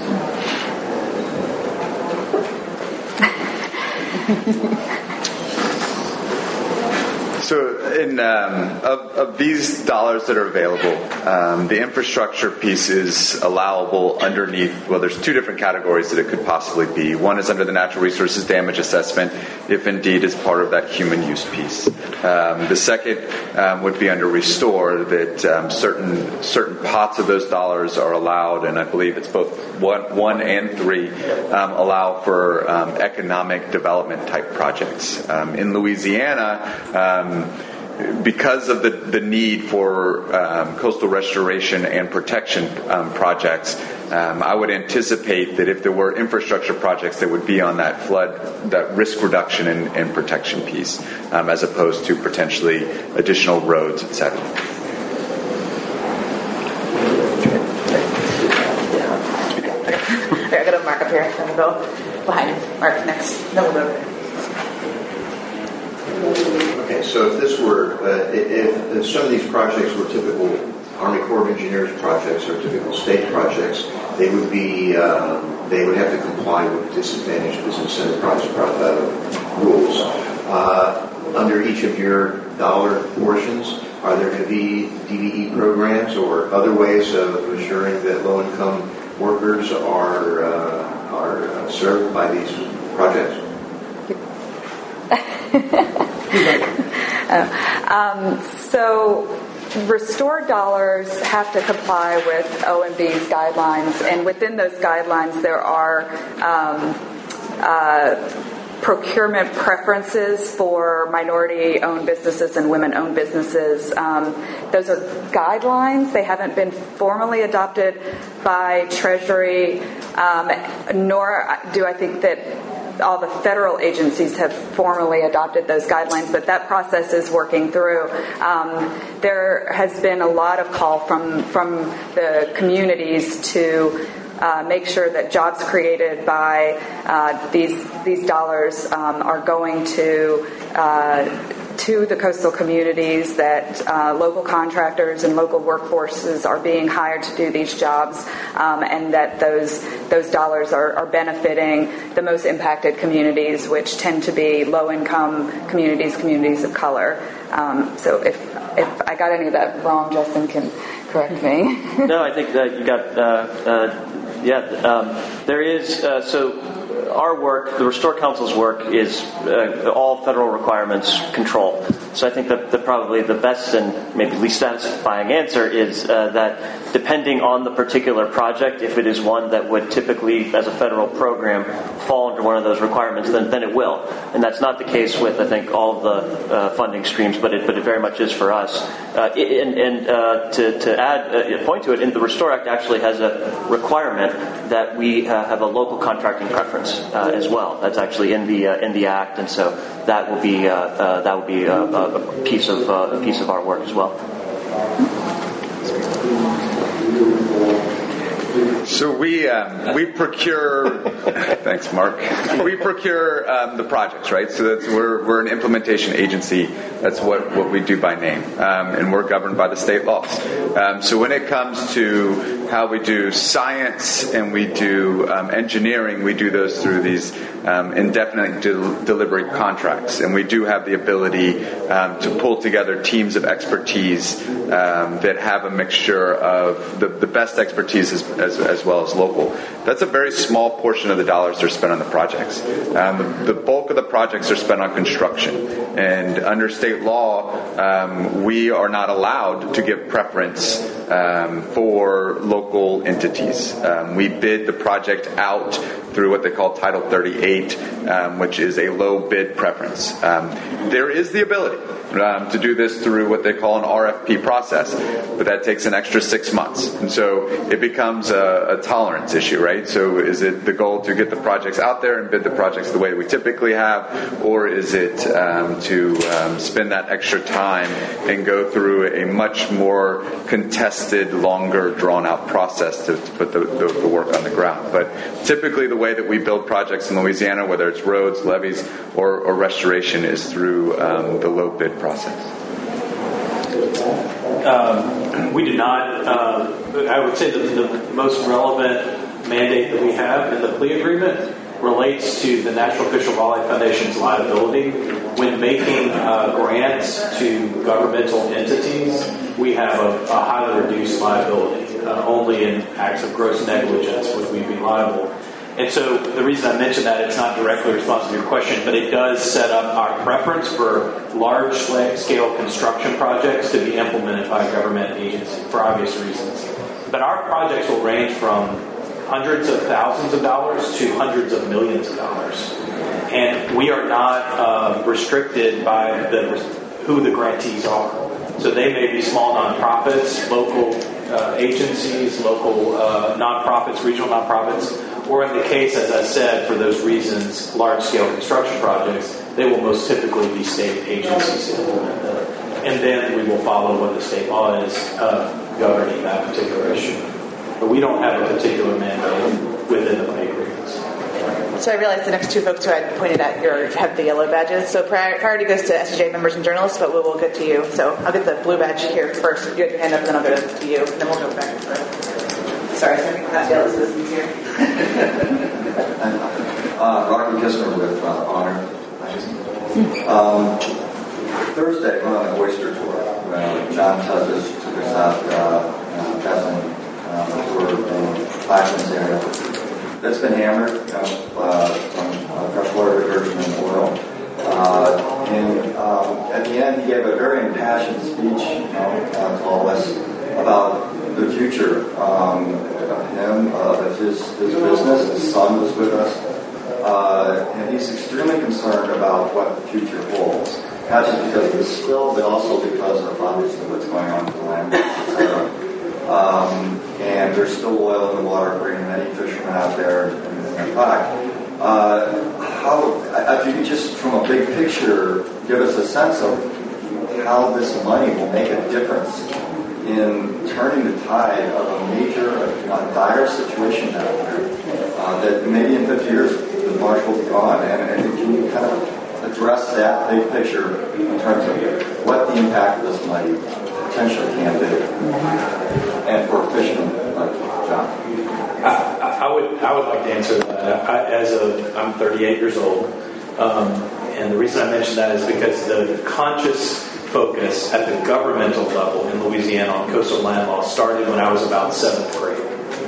So, in um, of, of these dollars that are available, um, the infrastructure piece is allowable underneath. Well, there's two different categories that it could possibly be. One is under the natural resources damage assessment, if indeed is part of that human use piece. Um, the second um, would be under restore, that um, certain certain pots of those dollars are allowed, and I believe it's both one, one and three um, allow for um, economic development type projects. Um, in Louisiana. Um, Because of the, the need for um, coastal restoration and protection um, projects, um, I would anticipate that if there were infrastructure projects that would be on that flood, that risk reduction and, and protection piece, um, as opposed to potentially additional roads, et cetera. Okay, I got a Mark up here. I'm going to go behind Mark next. No, we'll go. Okay, so if this were, uh, if, if some of these projects were typical Army Corps of Engineers projects or typical state projects, they would be, um, they would have to comply with disadvantaged business enterprise uh, rules. Uh, under each of your dollar portions, are there going to be D V E programs or other ways of assuring that low-income workers are uh, are uh, served by these projects? uh, um, so restore dollars have to comply with O M B's guidelines, and within those guidelines there are um, uh, procurement preferences for minority-owned businesses and women-owned businesses. Um, those are guidelines. They haven't been formally adopted by Treasury, um, nor do I think that all the federal agencies have formally adopted those guidelines, but that process is working through. Um, there has been a lot of call from from the communities to uh, make sure that jobs created by uh, these these dollars um, are going to uh, to the coastal communities, that uh, local contractors and local workforces are being hired to do these jobs, um, and that those those dollars are, are benefiting the most impacted communities, which tend to be low-income communities, communities of color. Um, so if if I got any of that wrong, Justin can correct me. No, I think that you got, uh, uh, yeah, um, there is, uh, so our work, the Restore Council's work, is uh, all federal requirements control. So I think that the, probably the best and maybe least satisfying answer is uh, that depending on the particular project, if it is one that would typically, as a federal program, fall under one of those requirements, then, then it will. And that's not the case with, I think, all of the uh, funding streams, but it, but it very much is for us. Uh, and and uh, to, to add a point to it, in the Restore Act actually has a requirement that we uh, have a local contracting preference uh, as well. That's actually in the uh, in the Act, and so that will be uh, uh, that will be uh, a piece of uh, a piece of our work as well. So we um, we procure. Thanks, Mark. We procure um, the projects, right? So that's we're we're an implementation agency. That's what, what we do by name, um, and we're governed by the state laws. Um, so when it comes to how we do science and we do um, engineering, we do those through these um, indefinite de- delivery contracts. And we do have the ability um, to pull together teams of expertise um, that have a mixture of the, the best expertise as, as, as well as local. That's a very small portion of the dollars that are spent on the projects. Um, the, the bulk of the projects are spent on construction. And under state law, um, we are not allowed to give preference um, for local entities. Um, we bid the project out through what they call Title thirty-eight, um, which is a low bid preference. Um, there is the ability um, to do this through what they call an R F P process, but that takes an extra six months. And so it becomes a, a tolerance issue, right? So is it the goal to get the projects out there and bid the projects the way we typically have, or is it um, to um, spend that extra time and go through a much more contested, longer, drawn-out process to, to put the, the, the work on the ground? But typically the way that we build projects in Louisiana, whether it's roads, levees, or, or restoration, is through um, the low bid process. Um, we do not, uh, I would say the, the most relevant mandate that we have in the plea agreement relates to the National Fish and Wildlife Foundation's liability. When making uh, grants to governmental entities, we have a, a highly reduced liability. Uh, only in acts of gross negligence would we be liable. And so the reason I mention that, it's not directly responsive to your question, but it does set up our preference for large-scale construction projects to be implemented by a government agency for obvious reasons. But our projects will range from hundreds of thousands of dollars to hundreds of millions of dollars. And we are not uh, restricted by the, who the grantees are. So they may be small nonprofits, local uh, agencies, local uh, nonprofits, regional nonprofits, or in the case, as I said, for those reasons, large-scale construction projects, they will most typically be state agencies to implement them. And then we will follow what the state law is uh, governing that particular issue. But we don't have a particular mandate within the plea agreements. So I realize the next two folks who I pointed at your have the yellow badges. So priority goes to S C J members and journalists, but we will get to you. So I'll get the blue badge here first. You have your hand up, and then I'll go to you, and then we'll go back and forth. Sorry, so I think that yellow citizens here. uh, Rocky Kistner with uh, Honor. Um, Thursday, we're on the oyster tour. Uh, John Tuzis took us out uh, uh, traveling uh, tour in the Clackamas area. That's been hammered uh, uh, from uh, freshwater recursion and oil. Uh, and um, at the end, he gave a very impassioned speech, you know, uh, to all of us about the future um, of him, uh, of his, his business. His son was with us. Uh, and he's extremely concerned about what the future holds. Not just because of the spill, but also because of obviously what's going on with the land, et cetera. Um, and there's still oil in the water, bringing many fishermen out there in, in the park. Uh, how, if you could just, from a big picture, give us a sense of how this money will make a difference in turning the tide of a major, uh, dire situation down there. Uh, that maybe in fifty years, the marsh will be gone. And, and can you kind of address that big picture in terms of what the impact of this money potentially can do? And for fishermen like John. I, I would I would like to answer that. I, as a, I'm thirty-eight years old, um, and the reason I mention that is because the conscious focus at the governmental level in Louisiana on coastal land law started when I was about seventh grade.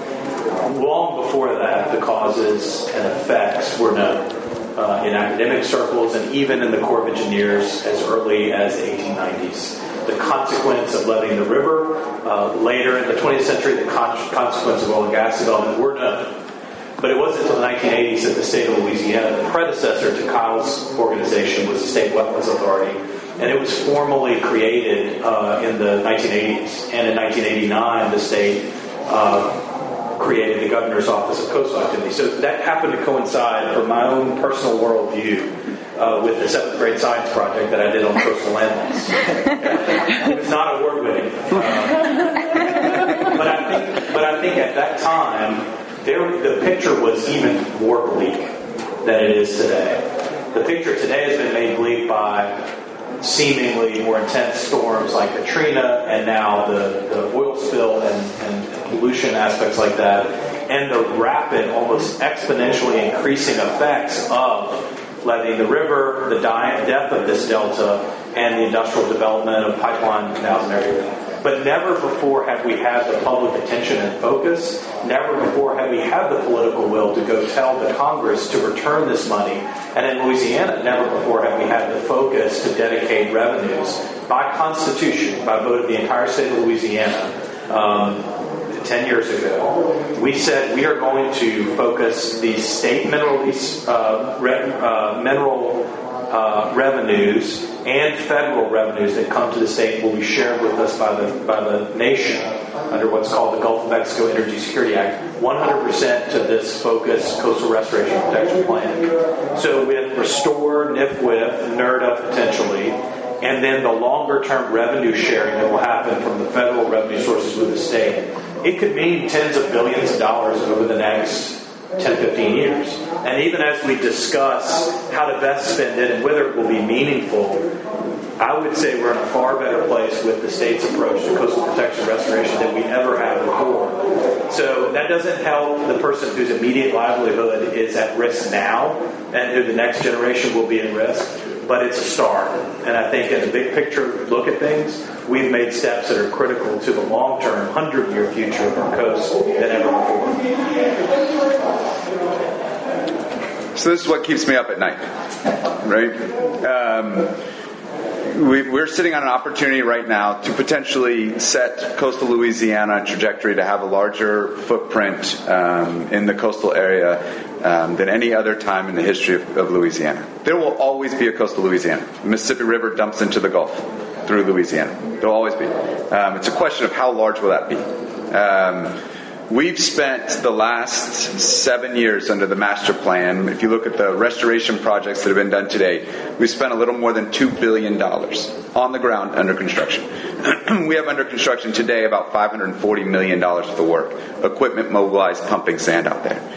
Long before that, the causes and effects were known uh, in academic circles and even in the Corps of Engineers as early as the eighteen nineties. The consequence of leveling the river, uh, later in the twentieth century, the con- consequence of oil and gas development were known. But it wasn't until the nineteen eighties that the state of Louisiana, the predecessor to Kyle's organization, was the State Wetlands Authority. And it was formally created uh, in the nineteen eighties. And in nineteen eighty-nine, the state uh, created the Governor's Office of Coastal Activity. So that happened to coincide, from my own personal worldview, Uh, with the seventh grade science project that I did on coastal land laws. It was not award winning, uh, but I think, but I think at that time, there the picture was even more bleak than it is today. The picture today has been made bleak by seemingly more intense storms like Katrina, and now the, the oil spill and, and pollution aspects like that, and the rapid, almost exponentially increasing effects of leveeing the river, the die- death of this delta, and the industrial development of pipeline canals and everything. But never before have we had the public attention and focus. Never before have we had the political will to go tell the Congress to return this money. And in Louisiana, never before have we had the focus to dedicate revenues by Constitution, by vote of the entire state of Louisiana, um, ten years ago. We said we are going to focus the state mineral lease, uh, re- uh, mineral Uh, revenues and federal revenues that come to the state will be shared with us by the by the nation under what's called the Gulf of Mexico Energy Security Act, one hundred percent to this focused coastal restoration protection plan. So with Restore, N I F W I F, NERDA potentially, and then the longer term revenue sharing that will happen from the federal revenue sources with the state, it could mean tens of billions of dollars over the next ten, fifteen years. And even as we discuss how to best spend it and whether it will be meaningful, I would say we're in a far better place with the state's approach to coastal protection restoration than we ever have before. So that doesn't help the person whose immediate livelihood is at risk now and who the next generation will be at risk, but it's a start. And I think in the big picture look at things, we've made steps that are critical to the long-term, hundred-year future of our coast than ever before. So this is what keeps me up at night, right? Um, we, we're sitting on an opportunity right now to potentially set coastal Louisiana a trajectory to have a larger footprint um, in the coastal area um, than any other time in the history of, of Louisiana. There will always be a coastal Louisiana. The Mississippi River dumps into the Gulf through Louisiana. There will always be. Um, it's a question of how large will that be. Um, We've spent the last seven years under the master plan. If you look at the restoration projects that have been done today, we've spent a little more than two billion dollars on the ground under construction. We have under construction today about five hundred forty million dollars worth of work. Equipment mobilized, pumping sand out there.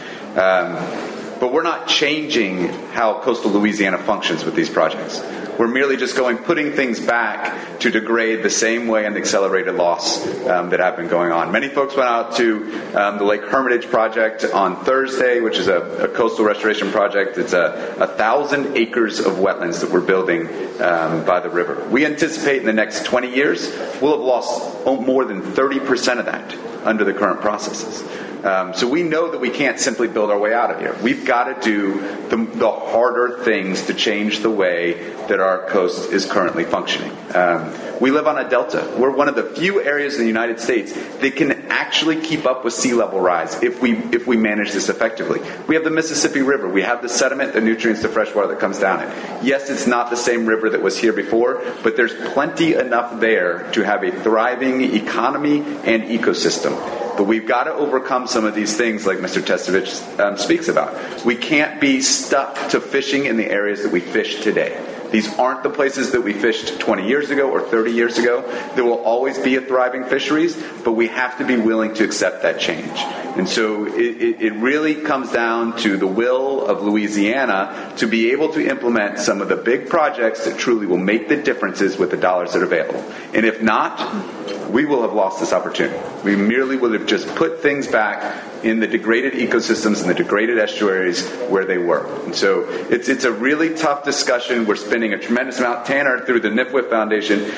Um, but we're not changing how coastal Louisiana functions with these projects. We're merely just going, putting things back to degrade the same way in the accelerated loss um, that have been going on. Many folks went out to um, the Lake Hermitage project on Thursday, which is a, a coastal restoration project. It's a, a thousand acres of wetlands that we're building um, by the river. We anticipate in the next twenty years, we'll have lost more than thirty percent of that under the current processes. Um, so we know that we can't simply build our way out of here. We've got to do the, the harder things to change the way that our coast is currently functioning. Um, we live on a delta. We're one of the few areas in the United States that can actually keep up with sea level rise if we if we manage this effectively. We have the Mississippi River. We have the sediment, the nutrients, the fresh water that comes down it. Yes, it's not the same river that was here before, but there's plenty enough there to have a thriving economy and ecosystem. But we've got to overcome some of these things like Mister Testovich um, speaks about. We can't be stuck to fishing in the areas that we fish today. These aren't the places that we fished twenty years ago or thirty years ago. There will always be a thriving fisheries, but we have to be willing to accept that change. And so it, it, it really comes down to the will of Louisiana to be able to implement some of the big projects that truly will make the differences with the dollars that are available. And if not, we will have lost this opportunity. We merely will have just put things back in the degraded ecosystems and the degraded estuaries where they were. And so it's it's a really tough discussion. We're spending a tremendous amount. Tanner, through the N I F W I F Foundation,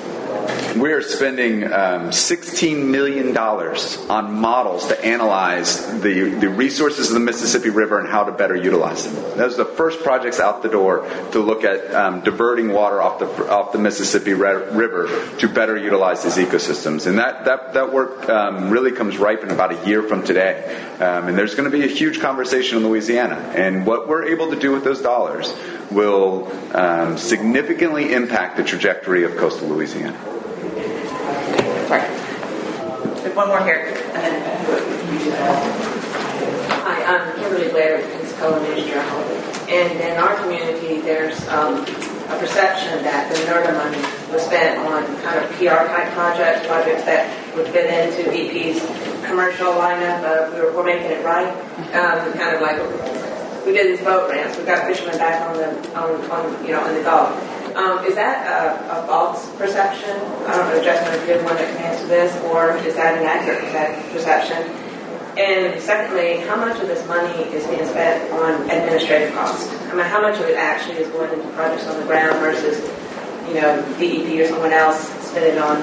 we are spending um, sixteen million dollars on models to analyze the, the resources of the Mississippi River and how to better utilize them. Those are the first projects out the door to look at um, diverting water off the off the Mississippi River to better utilize these ecosystems. And that, that, that work um, really comes ripe in about a year from today. Um, and there's going to be a huge conversation in Louisiana. And what we're able to do with those dollars will um, significantly impact the trajectory of coastal Louisiana. Sorry. We have one more here. And then Hi, I'm Kimberly Blair with Pensacola News Journal. And in our community, there's um, a perception that the NERDA money was spent on kind of P R type projects, projects that would fit into D P's commercial lineup of we were, we're making it right. Um, kind of like we did these boat ramps. We got fishermen back on the on, on you know in the Gulf. Um, is that a, a false perception? I don't know, Justin, if you're the one that can answer this, or is that an accurate perce- perception? And secondly, how much of this money is being spent on administrative costs? I mean, how much of it actually is going into projects on the ground versus, you know, D E P or someone else spending on?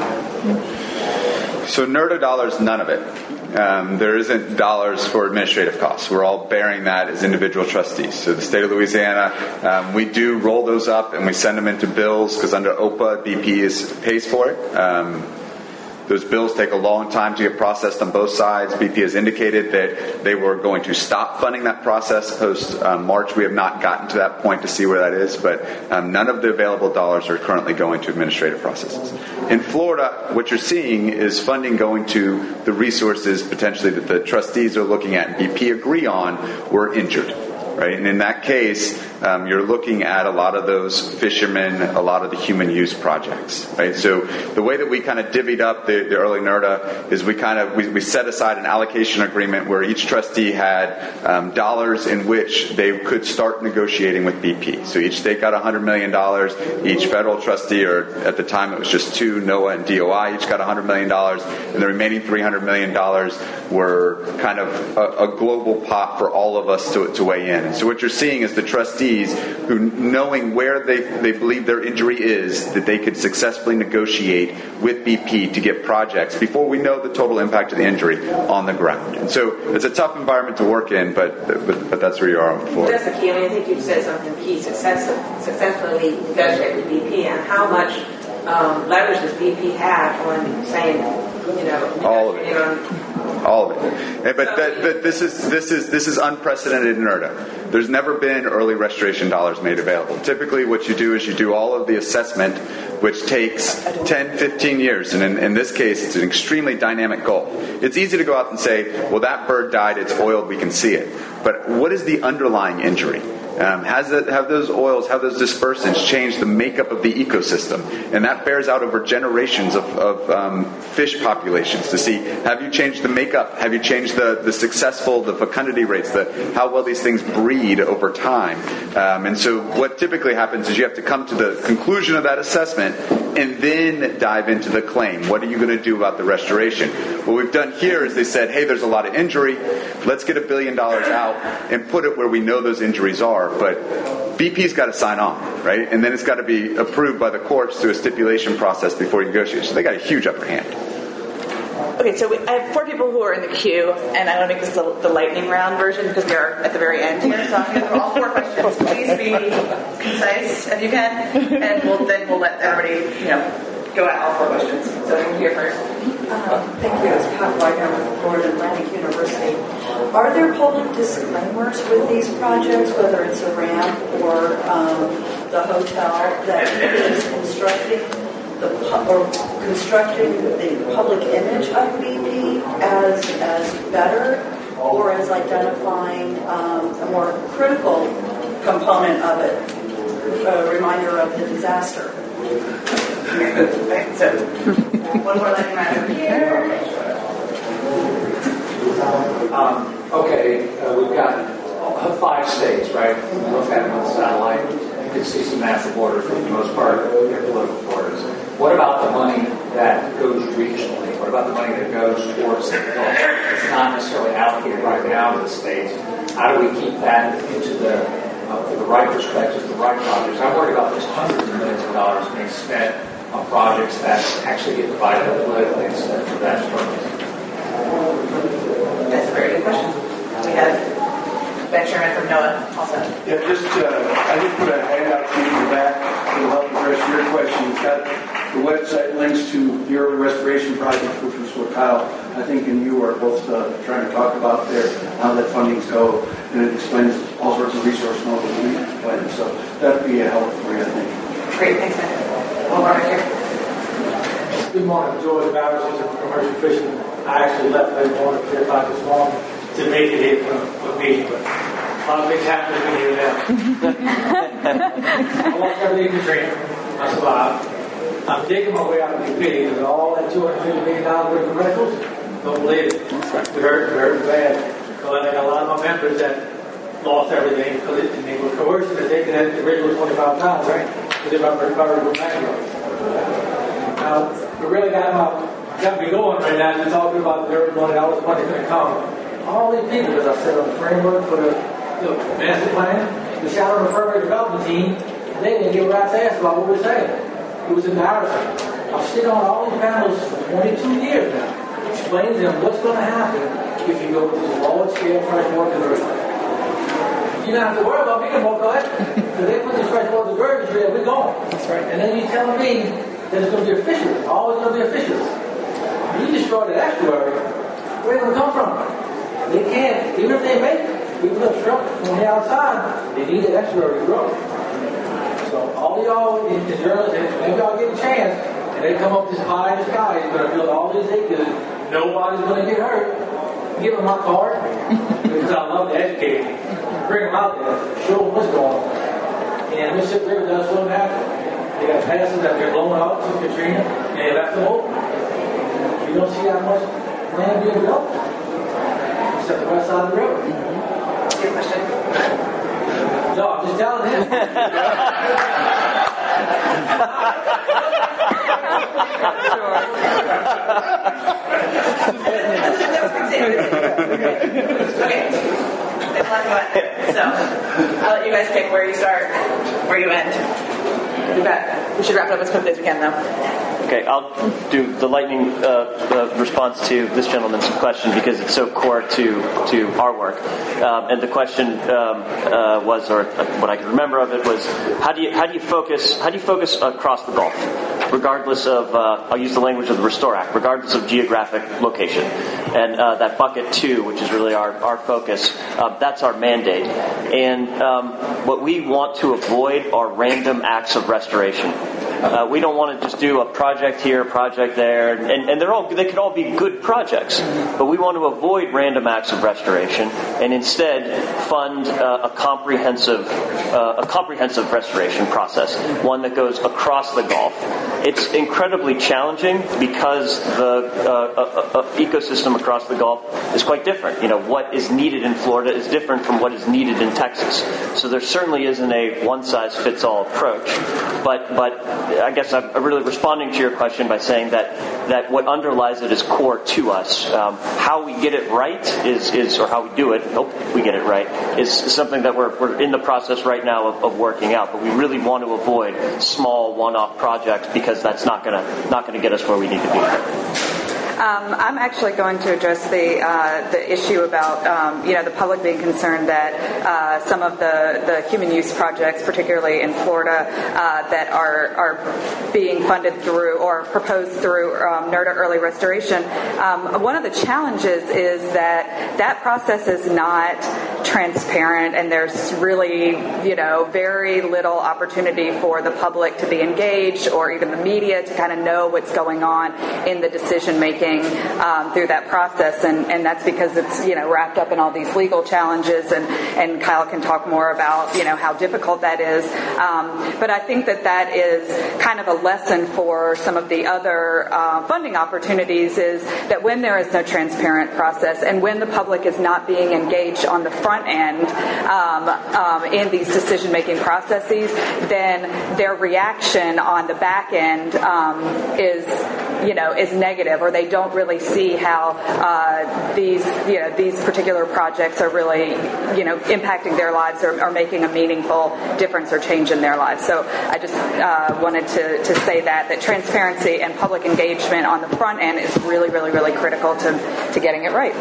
So NERDA dollars, none of it. Um, there isn't dollars for administrative costs. We're all bearing that as individual trustees. So the state of Louisiana, um, we do roll those up and we send them into bills because under O P A, B P is, pays for it. Um, Those bills take a long time to get processed on both sides. B P has indicated that they were going to stop funding that process post um, March. We have not gotten to that point to see where that is, but um, none of the available dollars are currently going to administrative processes. In Florida, what you're seeing is funding going to the resources potentially that the trustees are looking at and B P agree on were injured. Right? And in that case, um, you're looking at a lot of those fishermen, a lot of the human use projects. Right? So the way that we kind of divvied up the, the early NERDA is we kind of we, we set aside an allocation agreement where each trustee had um, dollars in which they could start negotiating with B P. So each state got one hundred million dollars. Each federal trustee, or at the time it was just two, NOAA and D O I, each got one hundred million dollars. And the remaining three hundred million dollars were kind of a, a global pot for all of us to, to weigh in. And so what you're seeing is the trustees who, knowing where they, they believe their injury is, that they could successfully negotiate with B P to get projects before we know the total impact of the injury on the ground. And so it's a tough environment to work in, but but, but that's where you are on Florida. That's the key. I mean, I think you said something key. Success, successfully negotiate with B P, and how much um, leverage does B P have on saying, you know, all of it. On, All of it, but, that, but this is this is this is unprecedented in NERDA. There's never been early restoration dollars made available. Typically, what you do is you do all of the assessment, which takes ten, fifteen years, and in, in this case, it's an extremely dynamic goal. It's easy to go out and say, "Well, that bird died; it's oiled; we can see it." But what is the underlying injury? Um, has it, have those oils, have those dispersants changed the makeup of the ecosystem? And that bears out over generations of, of um, fish populations to see, have you changed the makeup? Have you changed the, the successful, the fecundity rates, the, how well these things breed over time? Um, and so what typically happens is you have to come to the conclusion of that assessment and then dive into the claim. What are you going to do about the restoration? What we've done here is they said, hey, there's a lot of injury. Let's get a billion dollars out and put it where we know those injuries are. But B P's got to sign on, right? And then it's got to be approved by the courts through a stipulation process before you negotiate. So they got a huge upper hand. Okay, so we, I have four people who are in the queue, and I want to make this the, the lightning round version because we are at the very end here. So I'm going to throw all four questions. Please be concise if you can, and we'll, then we'll let everybody, you know, go at all four questions. So we'll hear first. Um, thank you. It's Pat Wagner with Florida Atlantic University. Are there public disclaimers with these projects, whether it's a ramp or um, the hotel, that is constructing the or constructing the public image of B P as as better, or as identifying um, a more critical component of it, a reminder of the disaster? Okay, so one more lightning round over here. Um, okay, uh, we've got five states, right? Look at them on satellite. You can see some natural borders, for the most part, they're political borders. What about the money that goes regionally? What about the money that goes towards the Gulf? It's not necessarily allocated right now to the states. How do we keep that into the uh, for the right perspectives, the right projects? I'm worried about those hundreds of millions of dollars being spent on projects that actually get divided up politically instead of that purpose. That's a very good question. We have Ben Sherman from NOAA also. Yeah, just, uh, I just put a handout to you in the back to help address your question. It's got the website links to the early restoration project, which was what Kyle, I think, and you are both uh, trying to talk about there, how that funding's go, and it explains all sorts of resource models we plan. So that'd be a help for you, I think. Great, thanks, Ben. One more right here. Good morning, George Bowers, a commercial fisherman. I actually left late morning, three o'clock this morning, to make it here for a meeting, but a lot of things happen to me here now. I lost everything in Katrina. I survived. I'm digging my way out of the pit with all that two hundred fifty million dollars worth of rentals. Don't believe it. We hurt, we hurt bad. Because I got a lot of my members that lost everything because it, they were coerced to take that original twenty-five pounds, right? because they're about to recover from macro. Now, we really got about got me going right now. You're talking about the early money, how the money's going to come. All these people, as I said, on the framework for the you know, master plan, the shadow affirmative development team, they didn't give a rat's ass about what we're saying. It was embarrassing. I've sitting on all these panels for twenty-two years now, explaining to them what's going to happen if you go to the lowest scale freshwater conversion. You don't have to worry about me no more, go ahead. Because they put this freshwater conversion there, we're going. That's right. And then you're telling me that it's going to be official. It's always going to be official. You destroy the estuary, where are they going to come from? They can't, even if they make it, even if struck from the outside, they need the estuary to grow. So all y'all in the journalists, maybe y'all get a chance, and they come up this high in the sky, you're going to build all these acres, nobody's going to get hurt. Give them my card, because I love to educate them. Bring them out there, show them what's going on. And Mississippi River does so natural. They got passes that they're blowing out to Katrina, and they left them open. You don't see that much land being developed, except the west side of the river. Good question. No, I'm just telling him. Okay. So, I'll let you guys pick where you start, where you end. We've got, we should wrap it up as quickly as we can, though. Okay, I'll do the lightning uh, uh, response to this gentleman's question because it's so core to to our work. Um, and the question um, uh, was, or what I can remember of it was, how do you how do you focus how do you focus across the Gulf, regardless of uh, I'll use the language of the Restore Act, regardless of geographic location, and uh, that bucket two, which is really our our focus, uh, that's our mandate. And um, what we want to avoid are random acts of restoration. Uh, we don't want to just do a project here, a project there, and, and they're all they could all be good projects. But we want to avoid random acts of restoration and instead fund uh, a comprehensive uh, a comprehensive restoration process, one that goes across the Gulf. It's incredibly challenging because the uh, uh, uh, ecosystem across the Gulf is quite different. You know, what is needed in Florida is different from what is needed in Texas. So there certainly isn't a one-size-fits-all approach. But but I guess I'm really responding to your question by saying that, that what underlies it is core to us. Um, how we get it right is, is, or how we do it, hope we get it right, is something that we're, we're in the process right now of, of working out. But we really want to avoid small one-off projects because that's not going to not going to get us where we need to be. Um, I'm actually going to address the uh, the issue about um, you know the public being concerned that uh, some of the, the human use projects, particularly in Florida, uh, that are are being funded through or proposed through um, NERDA Early Restoration. Um, one of the challenges is that that process is not transparent, and there's really you know very little opportunity for the public to be engaged or even the media to kind of know what's going on in the decision making. Um, through that process, and, and that's because it's you know wrapped up in all these legal challenges, and, and Kyle can talk more about you know how difficult that is. Um, but I think that that is kind of a lesson for some of the other uh, funding opportunities, is that when there is no transparent process and when the public is not being engaged on the front end um, um, in these decision-making processes, then their reaction on the back end um, is you know is negative, or they don't don't really see how uh, these you know these particular projects are really you know impacting their lives or, or making a meaningful difference or change in their lives. So I just uh, wanted to, to say that that transparency and public engagement on the front end is really really really critical to to getting it right.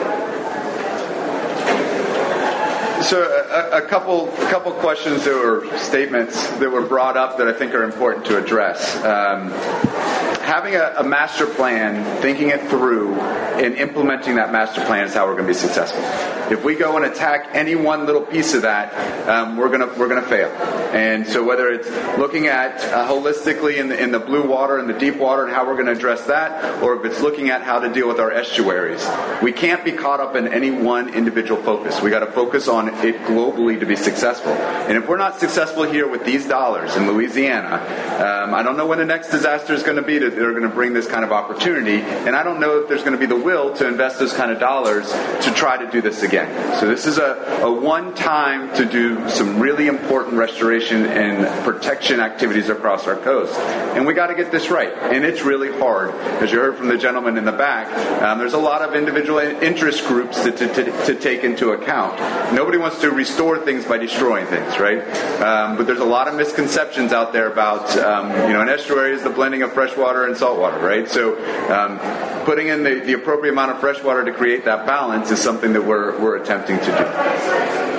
So a, a couple a couple questions that were statements that were brought up that I think are important to address. Um, having a, a master plan, thinking it through, and implementing that master plan is how we're going to be successful. If we go and attack any one little piece of that, um, we're going to we're going to fail. And so whether it's looking at uh, holistically in the, in the blue water and the deep water and how we're going to address that, or if it's looking at how to deal with our estuaries, we can't be caught up in any one individual focus. We got to focus on it globally to be successful. And if we're not successful here with these dollars in Louisiana, um, I don't know when the next disaster is going to be to, are going to bring this kind of opportunity. And I don't know if there's going to be the will to invest those kind of dollars to try to do this again. So this is a, a one-time to do some really important restoration and protection activities across our coast. And we got to get this right. And it's really hard. As you heard from the gentleman in the back, um, there's a lot of individual interest groups to, to, to, to take into account. Nobody wants to restore things by destroying things, right? Um, but there's a lot of misconceptions out there about, um, you know, an estuary is the blending of fresh water and salt water, right? So um, putting in the, the appropriate amount of fresh water to create that balance is something that we're, we're attempting to do.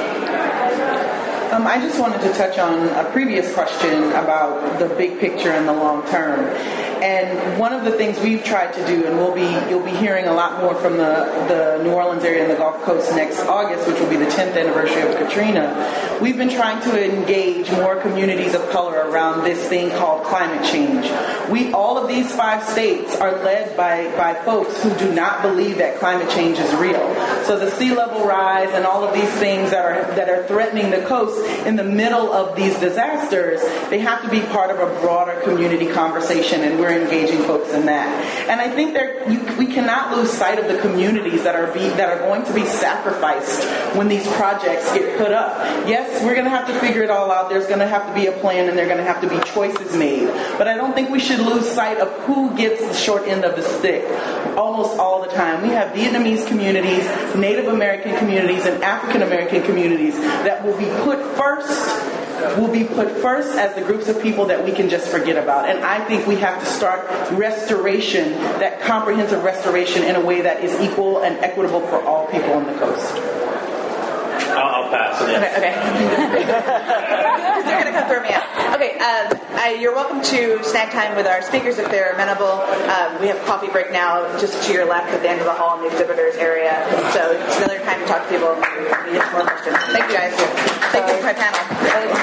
Um, I just wanted to touch on a previous question about the big picture and the long term. And one of the things we've tried to do, and we'll be you'll be hearing a lot more from the, the New Orleans area and the Gulf Coast next August, which will be the tenth anniversary of Katrina. We've been trying to engage more communities of color around this thing called climate change. We all of these five states are led by, by folks who do not believe that climate change is real. So the sea level rise and all of these things that are that are threatening the coast in the middle of these disasters, they have to be part of a broader community conversation, and we're engaging folks in that. And I think there, you, we cannot lose sight of the communities that are be, that are going to be sacrificed when these projects get put up. Yes, we're going to have to figure it all out. There's going to have to be a plan, and there are going to have to be choices made. But I don't think we should lose sight of who gets the short end of the stick almost all the time. We have Vietnamese communities, Native American communities, and African American communities that will be put first will be put first as the groups of people that we can just forget about. And I think we have to start restoration, that comprehensive restoration, in a way that is equal and equitable for all people on the coast. I'll, I'll pass it in. Okay, okay. They're going to come throw me out. Okay, um, I, you're welcome to snack time with our speakers if they're amenable. Um, we have coffee break now just to your left at the end of the hall in the exhibitors area. So it's another time to talk to people and get some more questions. Thank you guys. Thank you for my panel.